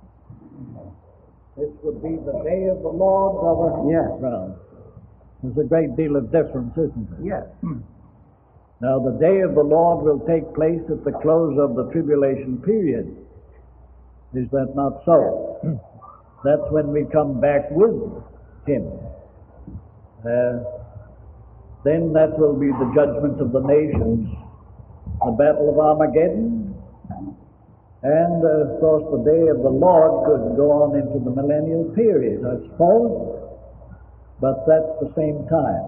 This would be the day of the Lord, Brother Yes. Brown. There's a great deal of difference, isn't there? Yes. Now, the day of the Lord will take place at the close of the tribulation period. Is that not so? That's when we come back with Him. Then that will be the judgment of the nations, the battle of Armageddon, and of course the day of the Lord could go on into the millennial period, I suppose, but that's the same time.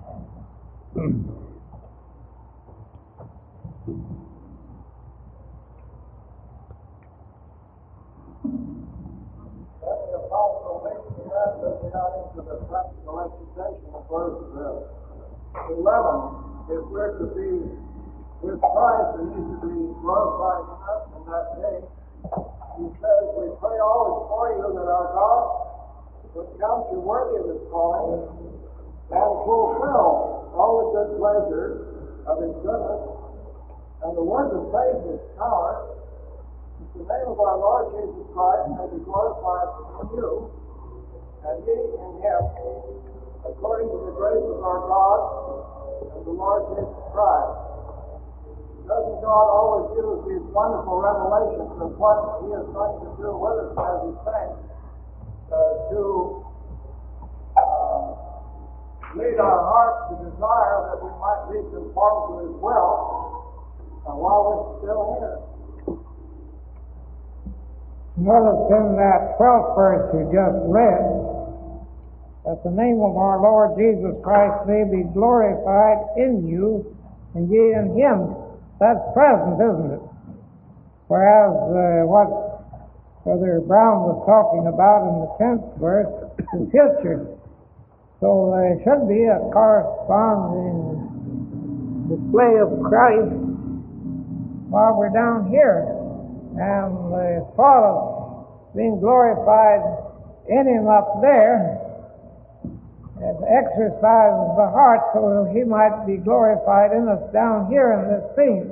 The apostle makes the message out into the practical exercitation of verse 11. If we're to be with Christ and He's to be glorified in us in that day, He says, we pray always for you that our God would count you worthy of His calling and fulfill all the good pleasures of His goodness, and the word of faith is power. The name of our Lord Jesus Christ may be glorified in you, and ye in Him, according to the grace of our God and the Lord Jesus Christ. Doesn't God always use these wonderful revelations of what He is going to do with us as He saints to lead our hearts to desire that we might be conformed to His will while we're still here? Notice in that 12th verse you just read that the name of our Lord Jesus Christ may be glorified in you, and ye in Him. That's present, isn't it? Whereas what Brother Brown was talking about in the 10th verse is future. So there should be a corresponding display of Christ while we're down here. And the thought of being glorified in Him up there has exercised the heart so He might be glorified in us down here in this scene.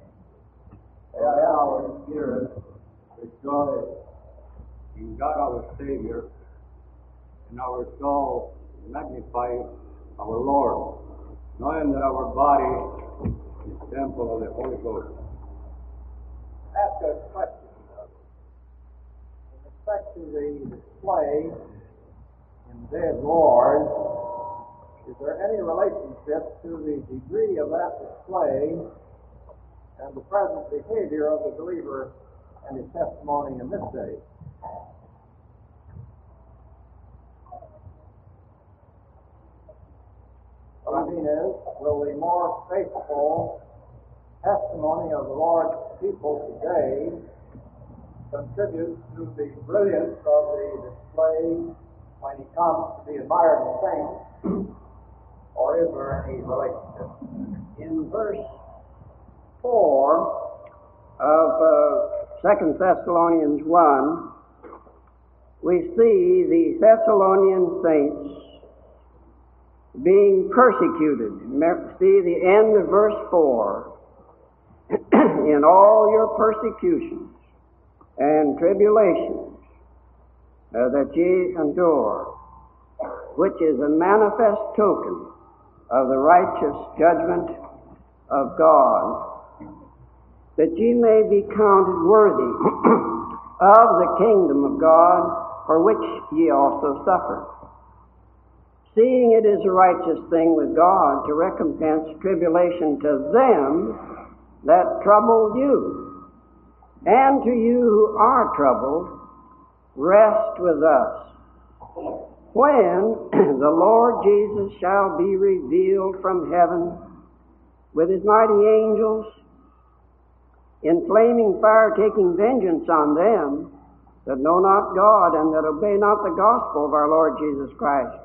Our spirit rejoice in God our Savior, and our soul magnify our Lord, knowing that our body is the temple of the Holy Ghost. Ask a question. In respect to the display in the day of the Lord, is there any relationship to the degree of that display and the present behavior of the believer and his testimony in this day? What I mean is, will the more faithful testimony of the Lord's people today contribute to the brilliance of the display when He comes to be admired in saints, or is there any relationship? In verse 4 of 2 Thessalonians 1, we see the Thessalonian saints being persecuted. See the end of verse 4. In all your persecutions and tribulations that ye endure, which is a manifest token of the righteous judgment of God, that ye may be counted worthy of the kingdom of God, for which ye also suffer. Seeing it is a righteous thing with God to recompense tribulation to them that trouble you, and to you who are troubled, rest with us, when the Lord Jesus shall be revealed from heaven with his mighty angels, in flaming fire, taking vengeance on them that know not God and that obey not the gospel of our Lord Jesus Christ,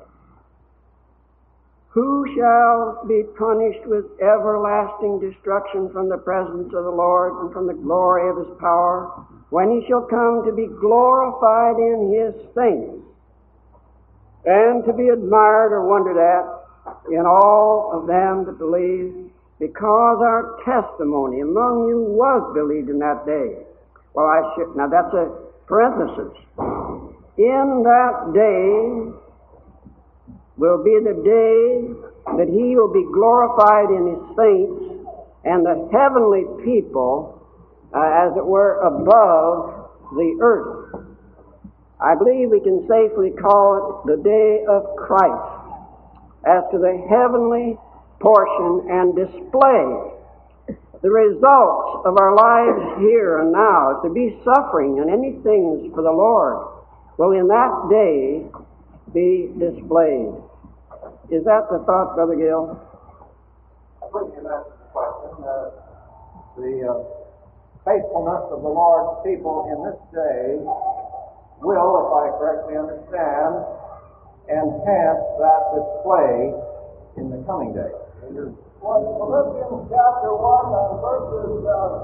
who shall be punished with everlasting destruction from the presence of the Lord and from the glory of his power, when he shall come to be glorified in his saints, and to be admired or wondered at in all of them that believe, because our testimony among you was believed in that day. Well, now that's a parenthesis. In that day will be the day that he will be glorified in his saints and the heavenly people, as it were, above the earth. I believe we can safely call it the day of Christ, as to the heavenly portion and display the results of our lives here and now. To be suffering and any things for the Lord will in that day be displayed. Is that the thought, Brother Gill? I believe you answered the question. The faithfulness of the Lord's people in this day will, if I correctly understand, enhance that display in the coming day. Well, Philippians chapter 1 and verses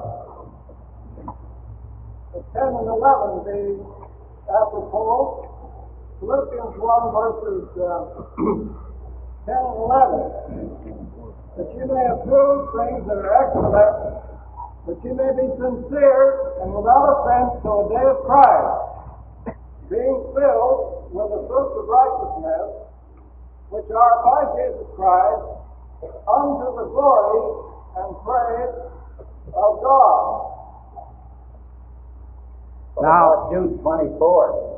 10 and 11 be apropos. Philippians 1 verses 10 and 11. That you may approve things that are excellent, that you may be sincere and without offense till the day of Christ, being filled with the fruits of righteousness, which are by Jesus Christ, unto the glory and praise of God. Now, Jude 24.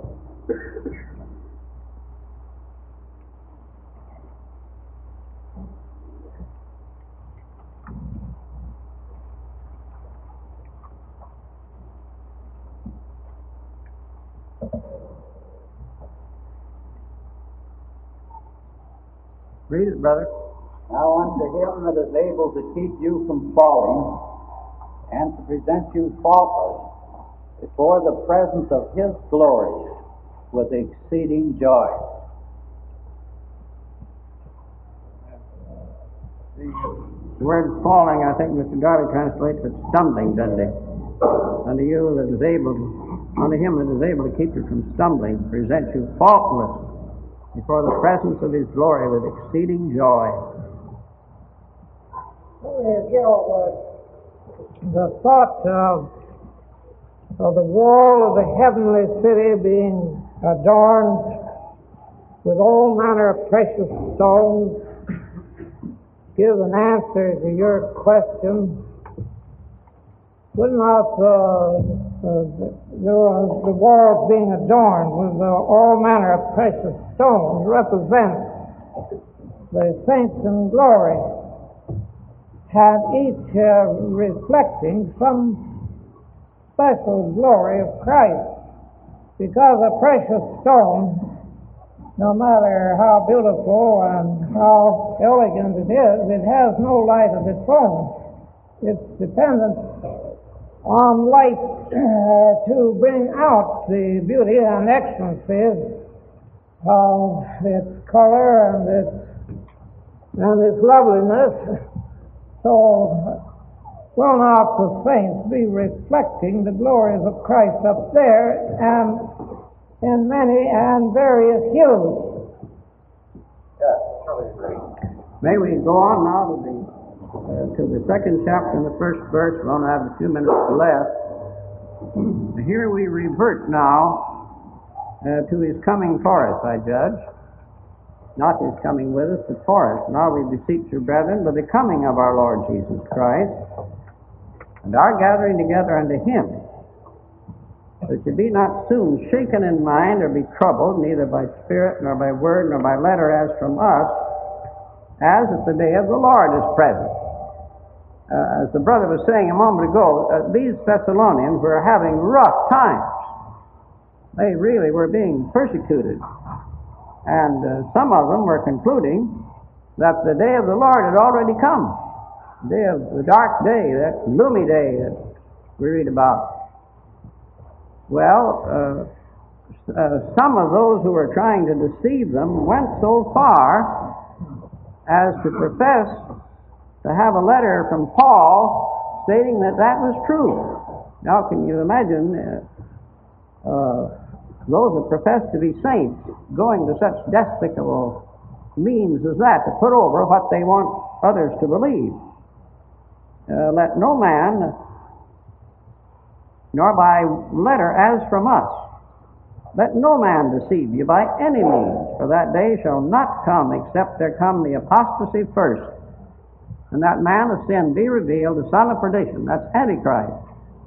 Read it, brother. Now unto him that is able to keep you from falling, and to present you faultless before the presence of his glory with exceeding joy. The word falling, I think Mr. Darby translates it stumbling, doesn't he? Unto him that is able to keep you from stumbling, present you faultless before the presence of his glory with exceeding joy. The thought of the wall of the heavenly city being adorned with all manner of precious stones give an answer to your question. Would not the walls being adorned with all manner of precious stones represent the saints in glory, have each reflecting some special glory of Christ? Because a precious stone, no matter how beautiful and how elegant it is, it has no light of its own. It's dependent on light to bring out the beauty and excellency of its color and its loveliness. So will not the saints be reflecting the glories of Christ up there and in many and various hues? Yes, surely agree. May we go on now to the second chapter and the first verse. We only have a few minutes left. Here we revert now to his coming for us, I judge. Not his coming with us, but for us. Now we beseech you, brethren, by the coming of our Lord Jesus Christ, and our gathering together unto him, that you be not soon shaken in mind, or be troubled, neither by spirit, nor by word, nor by letter, as from us, as if the day of the Lord is present. As the brother was saying a moment ago, these Thessalonians were having rough times. They really were being persecuted. And some of them were concluding that the day of the Lord had already come. The dark day, that gloomy day that we read about. Well, some of those who were trying to deceive them went so far as to profess to have a letter from Paul stating that that was true. Now, can you imagine those that profess to be saints going to such despicable means as that to put over what they want others to believe? Let no man, nor by letter as from us, let no man deceive you by any means, for that day shall not come except there come the apostasy first, and that man of sin be revealed, the son of perdition. That's Antichrist.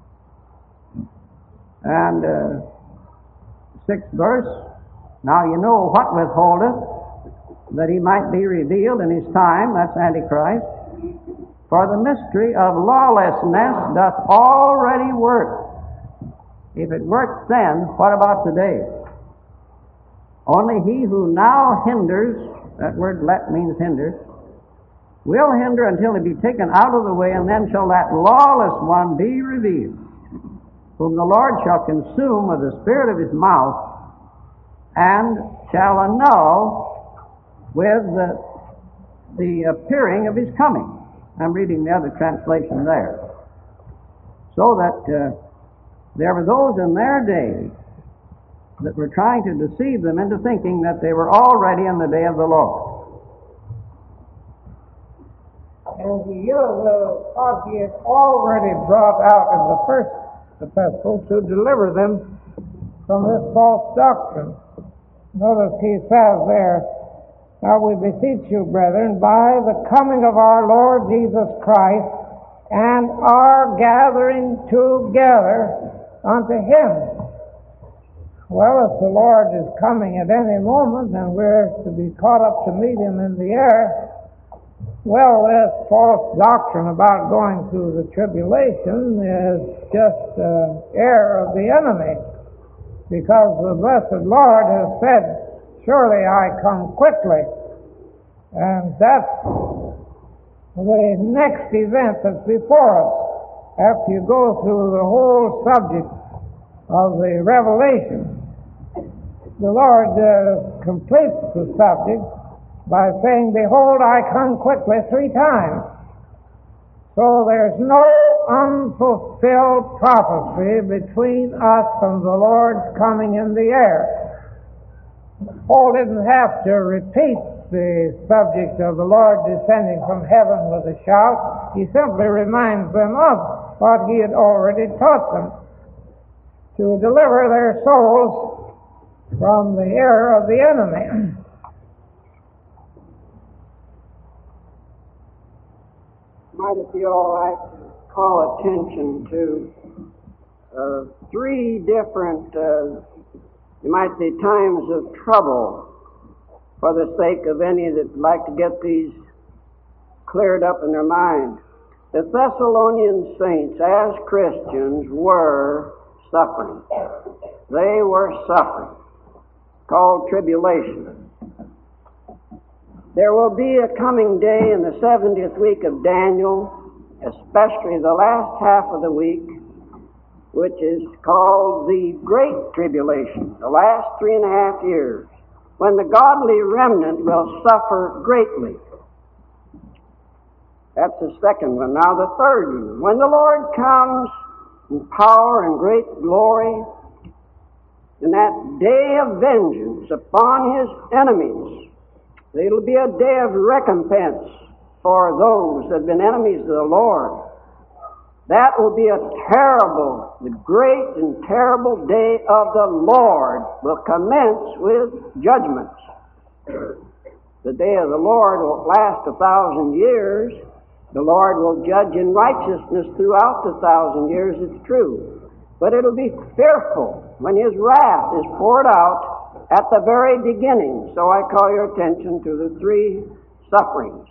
And sixth verse, now you know what withholdeth, that he might be revealed in his time. That's Antichrist. For the mystery of lawlessness doth already work. If it works then, what about today? Only he who now hinders, that word let means hinders, will hinder until he be taken out of the way, and then shall that lawless one be revealed, whom the Lord shall consume with the spirit of his mouth, and shall annul with the appearing of his coming. I'm reading the other translation there. So that there were those in their day that were trying to deceive them into thinking that they were already in the day of the Lord. And he used what he had already brought out in the first epistle to deliver them from this false doctrine. Notice he says there, now we beseech you, brethren, by the coming of our Lord Jesus Christ and our gathering together unto him. Well, if the Lord is coming at any moment and we're to be caught up to meet him in the air, well, this false doctrine about going through the tribulation is just error of the enemy, because the blessed Lord has said, surely I come quickly. And that's the next event that's before us. After you go through the whole subject of the Revelation, the Lord completes the subject by saying, behold, I come quickly 3 times. So there's no unfulfilled prophecy between us and the Lord's coming in the air. Paul didn't have to repeat the subject of the Lord descending from heaven with a shout. He simply reminds them of what he had already taught them, to deliver their souls from the error of the enemy. Might it be all right to call attention to 3 different, you might say, times of trouble for the sake of any that would like to get these cleared up in their mind. The Thessalonian saints, as Christians, were suffering. They were suffering, called tribulation. There will be a coming day in the 70th week of Daniel, especially the last half of the week, which is called the Great Tribulation, the last 3.5 years, when the godly remnant will suffer greatly. That's the second one. Now the third one, when the Lord comes in power and great glory, in that day of vengeance upon his enemies, It'll be a day of recompense for those that have been enemies of the Lord. That will be a terrible, the great and terrible day of the Lord will commence with judgments. The day of the Lord will last 1,000 years. The Lord will judge in righteousness throughout the 1,000 years, it's true. But it'll be fearful when His wrath is poured out at the very beginning. So I call your attention to the three sufferings.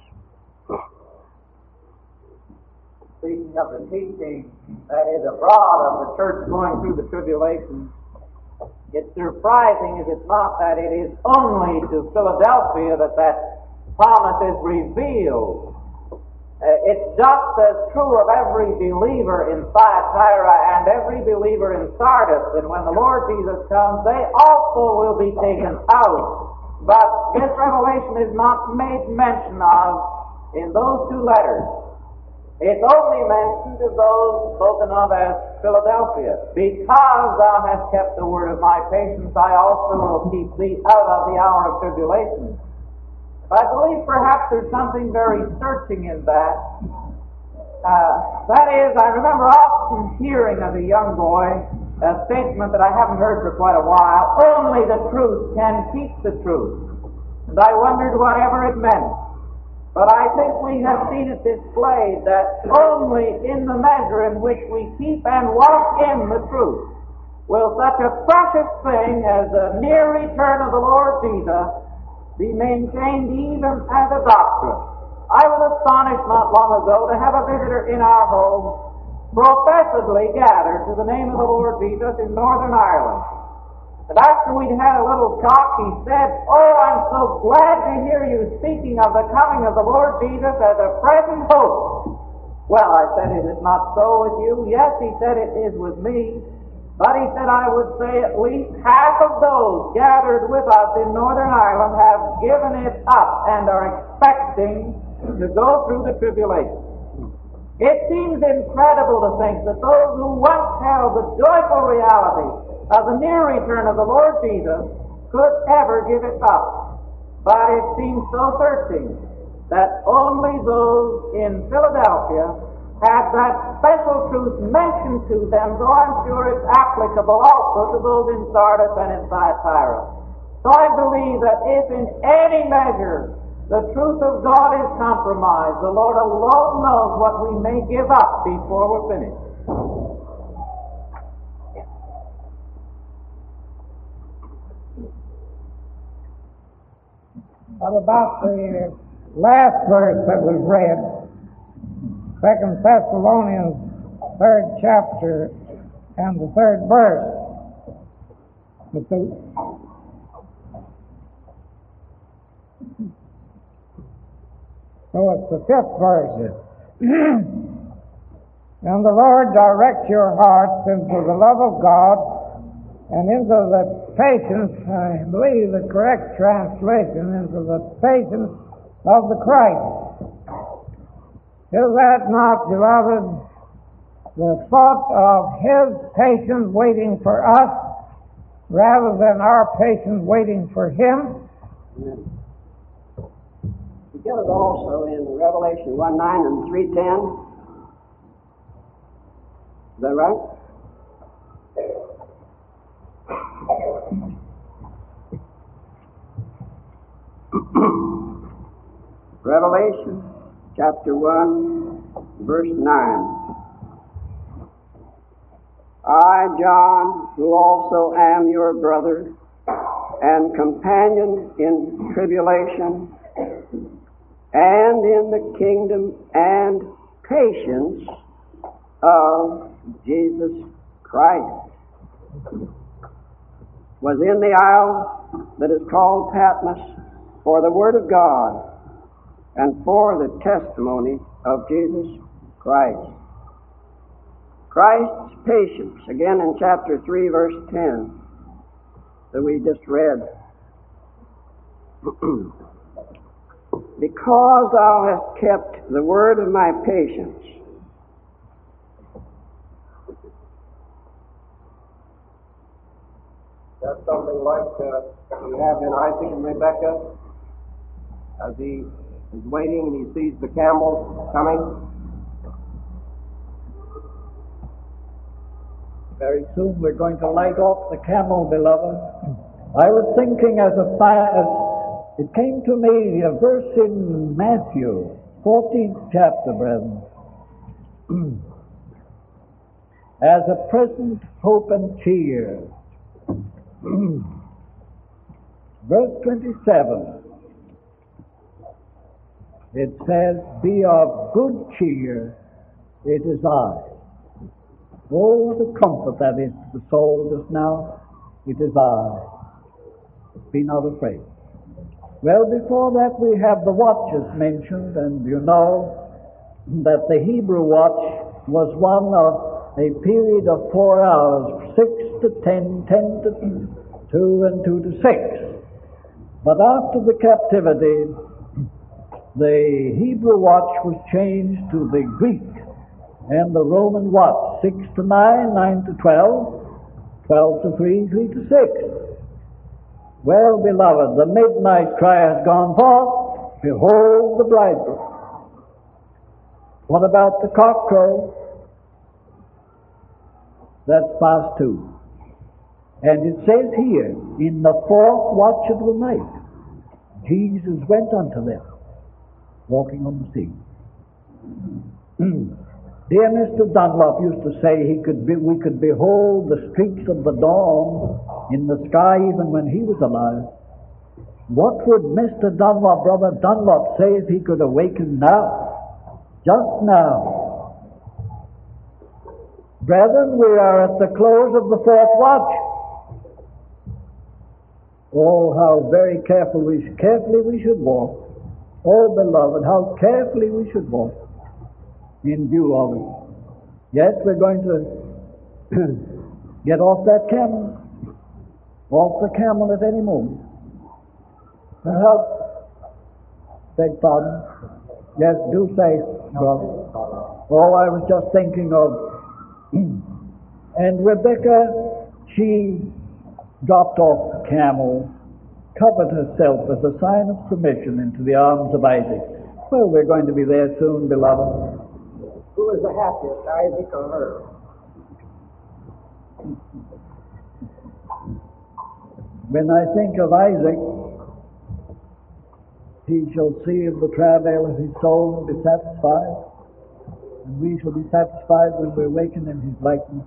Speaking of the teaching that is abroad of the church going through the tribulation, it's surprising, is it not, that it is only to Philadelphia that promise is revealed. It's just as true of every believer in Thyatira and every believer in Sardis, and when the Lord Jesus comes, they also will be taken out. But this revelation is not made mention of in those two letters. It's only mentioned to those spoken of as Philadelphia. Because thou hast kept the word of my patience, I also will keep thee out of the hour of tribulation. But I believe perhaps there's something very searching in that. That is, I remember often hearing as a young boy a statement that I haven't heard for quite a while: only the truth can keep the truth. And I wondered whatever it meant. But I think we have seen it displayed that only in the measure in which we keep and walk in the truth will such a precious thing as the near return of the Lord Jesus be maintained even as a doctrine. I was astonished not long ago to have a visitor in our home professedly gathered to the name of the Lord Jesus in Northern Ireland. And after we'd had a little talk, he said, "Oh, I'm so glad to hear you speaking of the coming of the Lord Jesus as a present hope." Well, I said, "Is it not so with you?" "Yes," he said, "it is with me." But he said, "I would say at least half of those gathered with us in Northern Ireland have given it up and are expecting to go through the tribulation." It seems incredible to think that those who once held the joyful reality of the near return of the Lord Jesus could ever give it up. But it seems so searching that only those in Philadelphia had that special truth mentioned to them, though I'm sure it's applicable also to those in Sardis and in Thyatira. So I believe that if in any measure the truth of God is compromised, the Lord alone knows what we may give up before we're finished. What about the last verse that was read? 2 Thessalonians 3rd chapter and the 3rd verse. So it's the 5th verse. And the Lord direct your hearts into the love of God and into the patience, I believe the correct translation, into the patience of the Christ. Is that not, beloved, the thought of His patience waiting for us rather than our patience waiting for Him? You get it also in Revelation 1:9 and 3:10. Is that right? Revelation chapter 1, verse 9. I, John, who also am your brother and companion in tribulation and in the kingdom and patience of Jesus Christ, was in the isle that is called Patmos for the word of God and for the testimony of Jesus Christ. Christ's patience, again in chapter 3, verse 10, that we just read. Because thou hast kept the word of my patience. That's something like you have in Isaac and Rebekah. as he is waiting and he sees the camels coming? Very soon we're going to light off the camel, beloved. I was thinking as it came to me a verse in Matthew, 14th chapter, brethren. As a present hope and cheer. Verse 27. It says, "Be of good cheer, it is I." Oh, what a comfort that is to the soul just now. It is I. Be not afraid. Well, before that we have the watches mentioned, and you know that the Hebrew watch was one of a period of 4 hours, 6 to 10, 10 to 2, and 2 to 6. But after the captivity, the Hebrew watch was changed to the Greek and the Roman watch, 6 to 9, 9 to 12, 12 to 3, 3 to 6. Well, beloved, the midnight cry has gone forth, behold the bridegroom. What about the cock crow? That's past 2. And it says here, in the 4th watch of the night, Jesus went unto them, walking on the sea. Dear Mr. Dunlop used to say we could behold the streaks of the dawn in the sky even when he was alive. What would Mr. Dunlop, Brother Dunlop, say if he could awaken now? Just now. Brethren, we are at the close of the 4th watch. Oh, how very carefully we should walk. Oh, beloved, how carefully we should walk in view of it. Yes, we're going to get off the camel at any moment. And how? Beg pardon? Yes, do say, brother. Oh, I was just thinking of, and Rebecca, she dropped off the camel, covered herself as a sign of submission into the arms of Isaac. Well, we're going to be there soon, beloved. Who is the happiest, Isaac or her? When I think of Isaac, he shall see of the travail of his soul and be satisfied, and we shall be satisfied when we awaken in his likeness.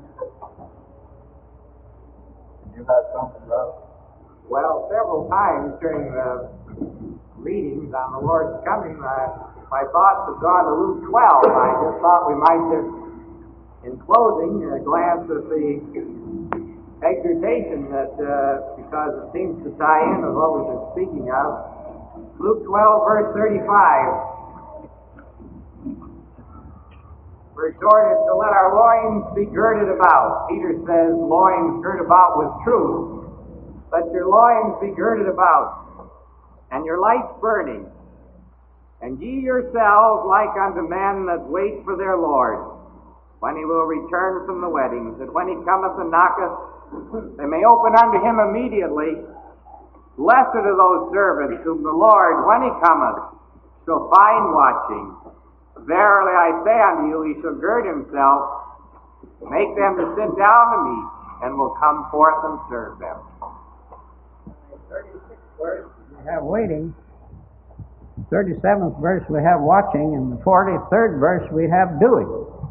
You got something, brother? Well, several times during the readings on the Lord's coming, my thoughts have gone to Luke 12. I just thought we might just, in closing, glance at the exhortation that, because it seems to tie in with what we've been speaking of. Luke 12, verse 35. We're exhorted to let our loins be girded about. Peter says, loins girt about with truth. Let your loins be girded about, and your lights burning. And ye yourselves like unto men that wait for their Lord, when he will return from the weddings, that when he cometh and knocketh, they may open unto him immediately. Blessed are those servants whom the Lord, when he cometh, shall find watching. Verily I say unto you, he shall gird himself, make them to sit down to meat, and will come forth and serve them. 36th verse, we have waiting. 37th verse we have watching, and the 43rd verse we have doing.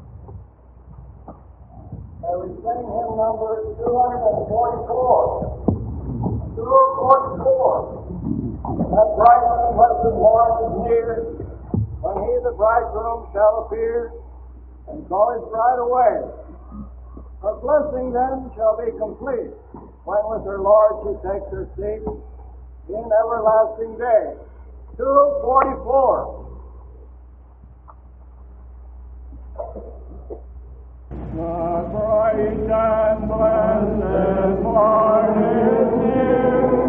We sing hymn number 244. 244. That bridegroom has been born is near, when he the bridegroom shall appear, and call his bride away. Her blessing then shall be complete, when with her Lord she takes her seat in everlasting day. 244. The bright and blessed morning is near.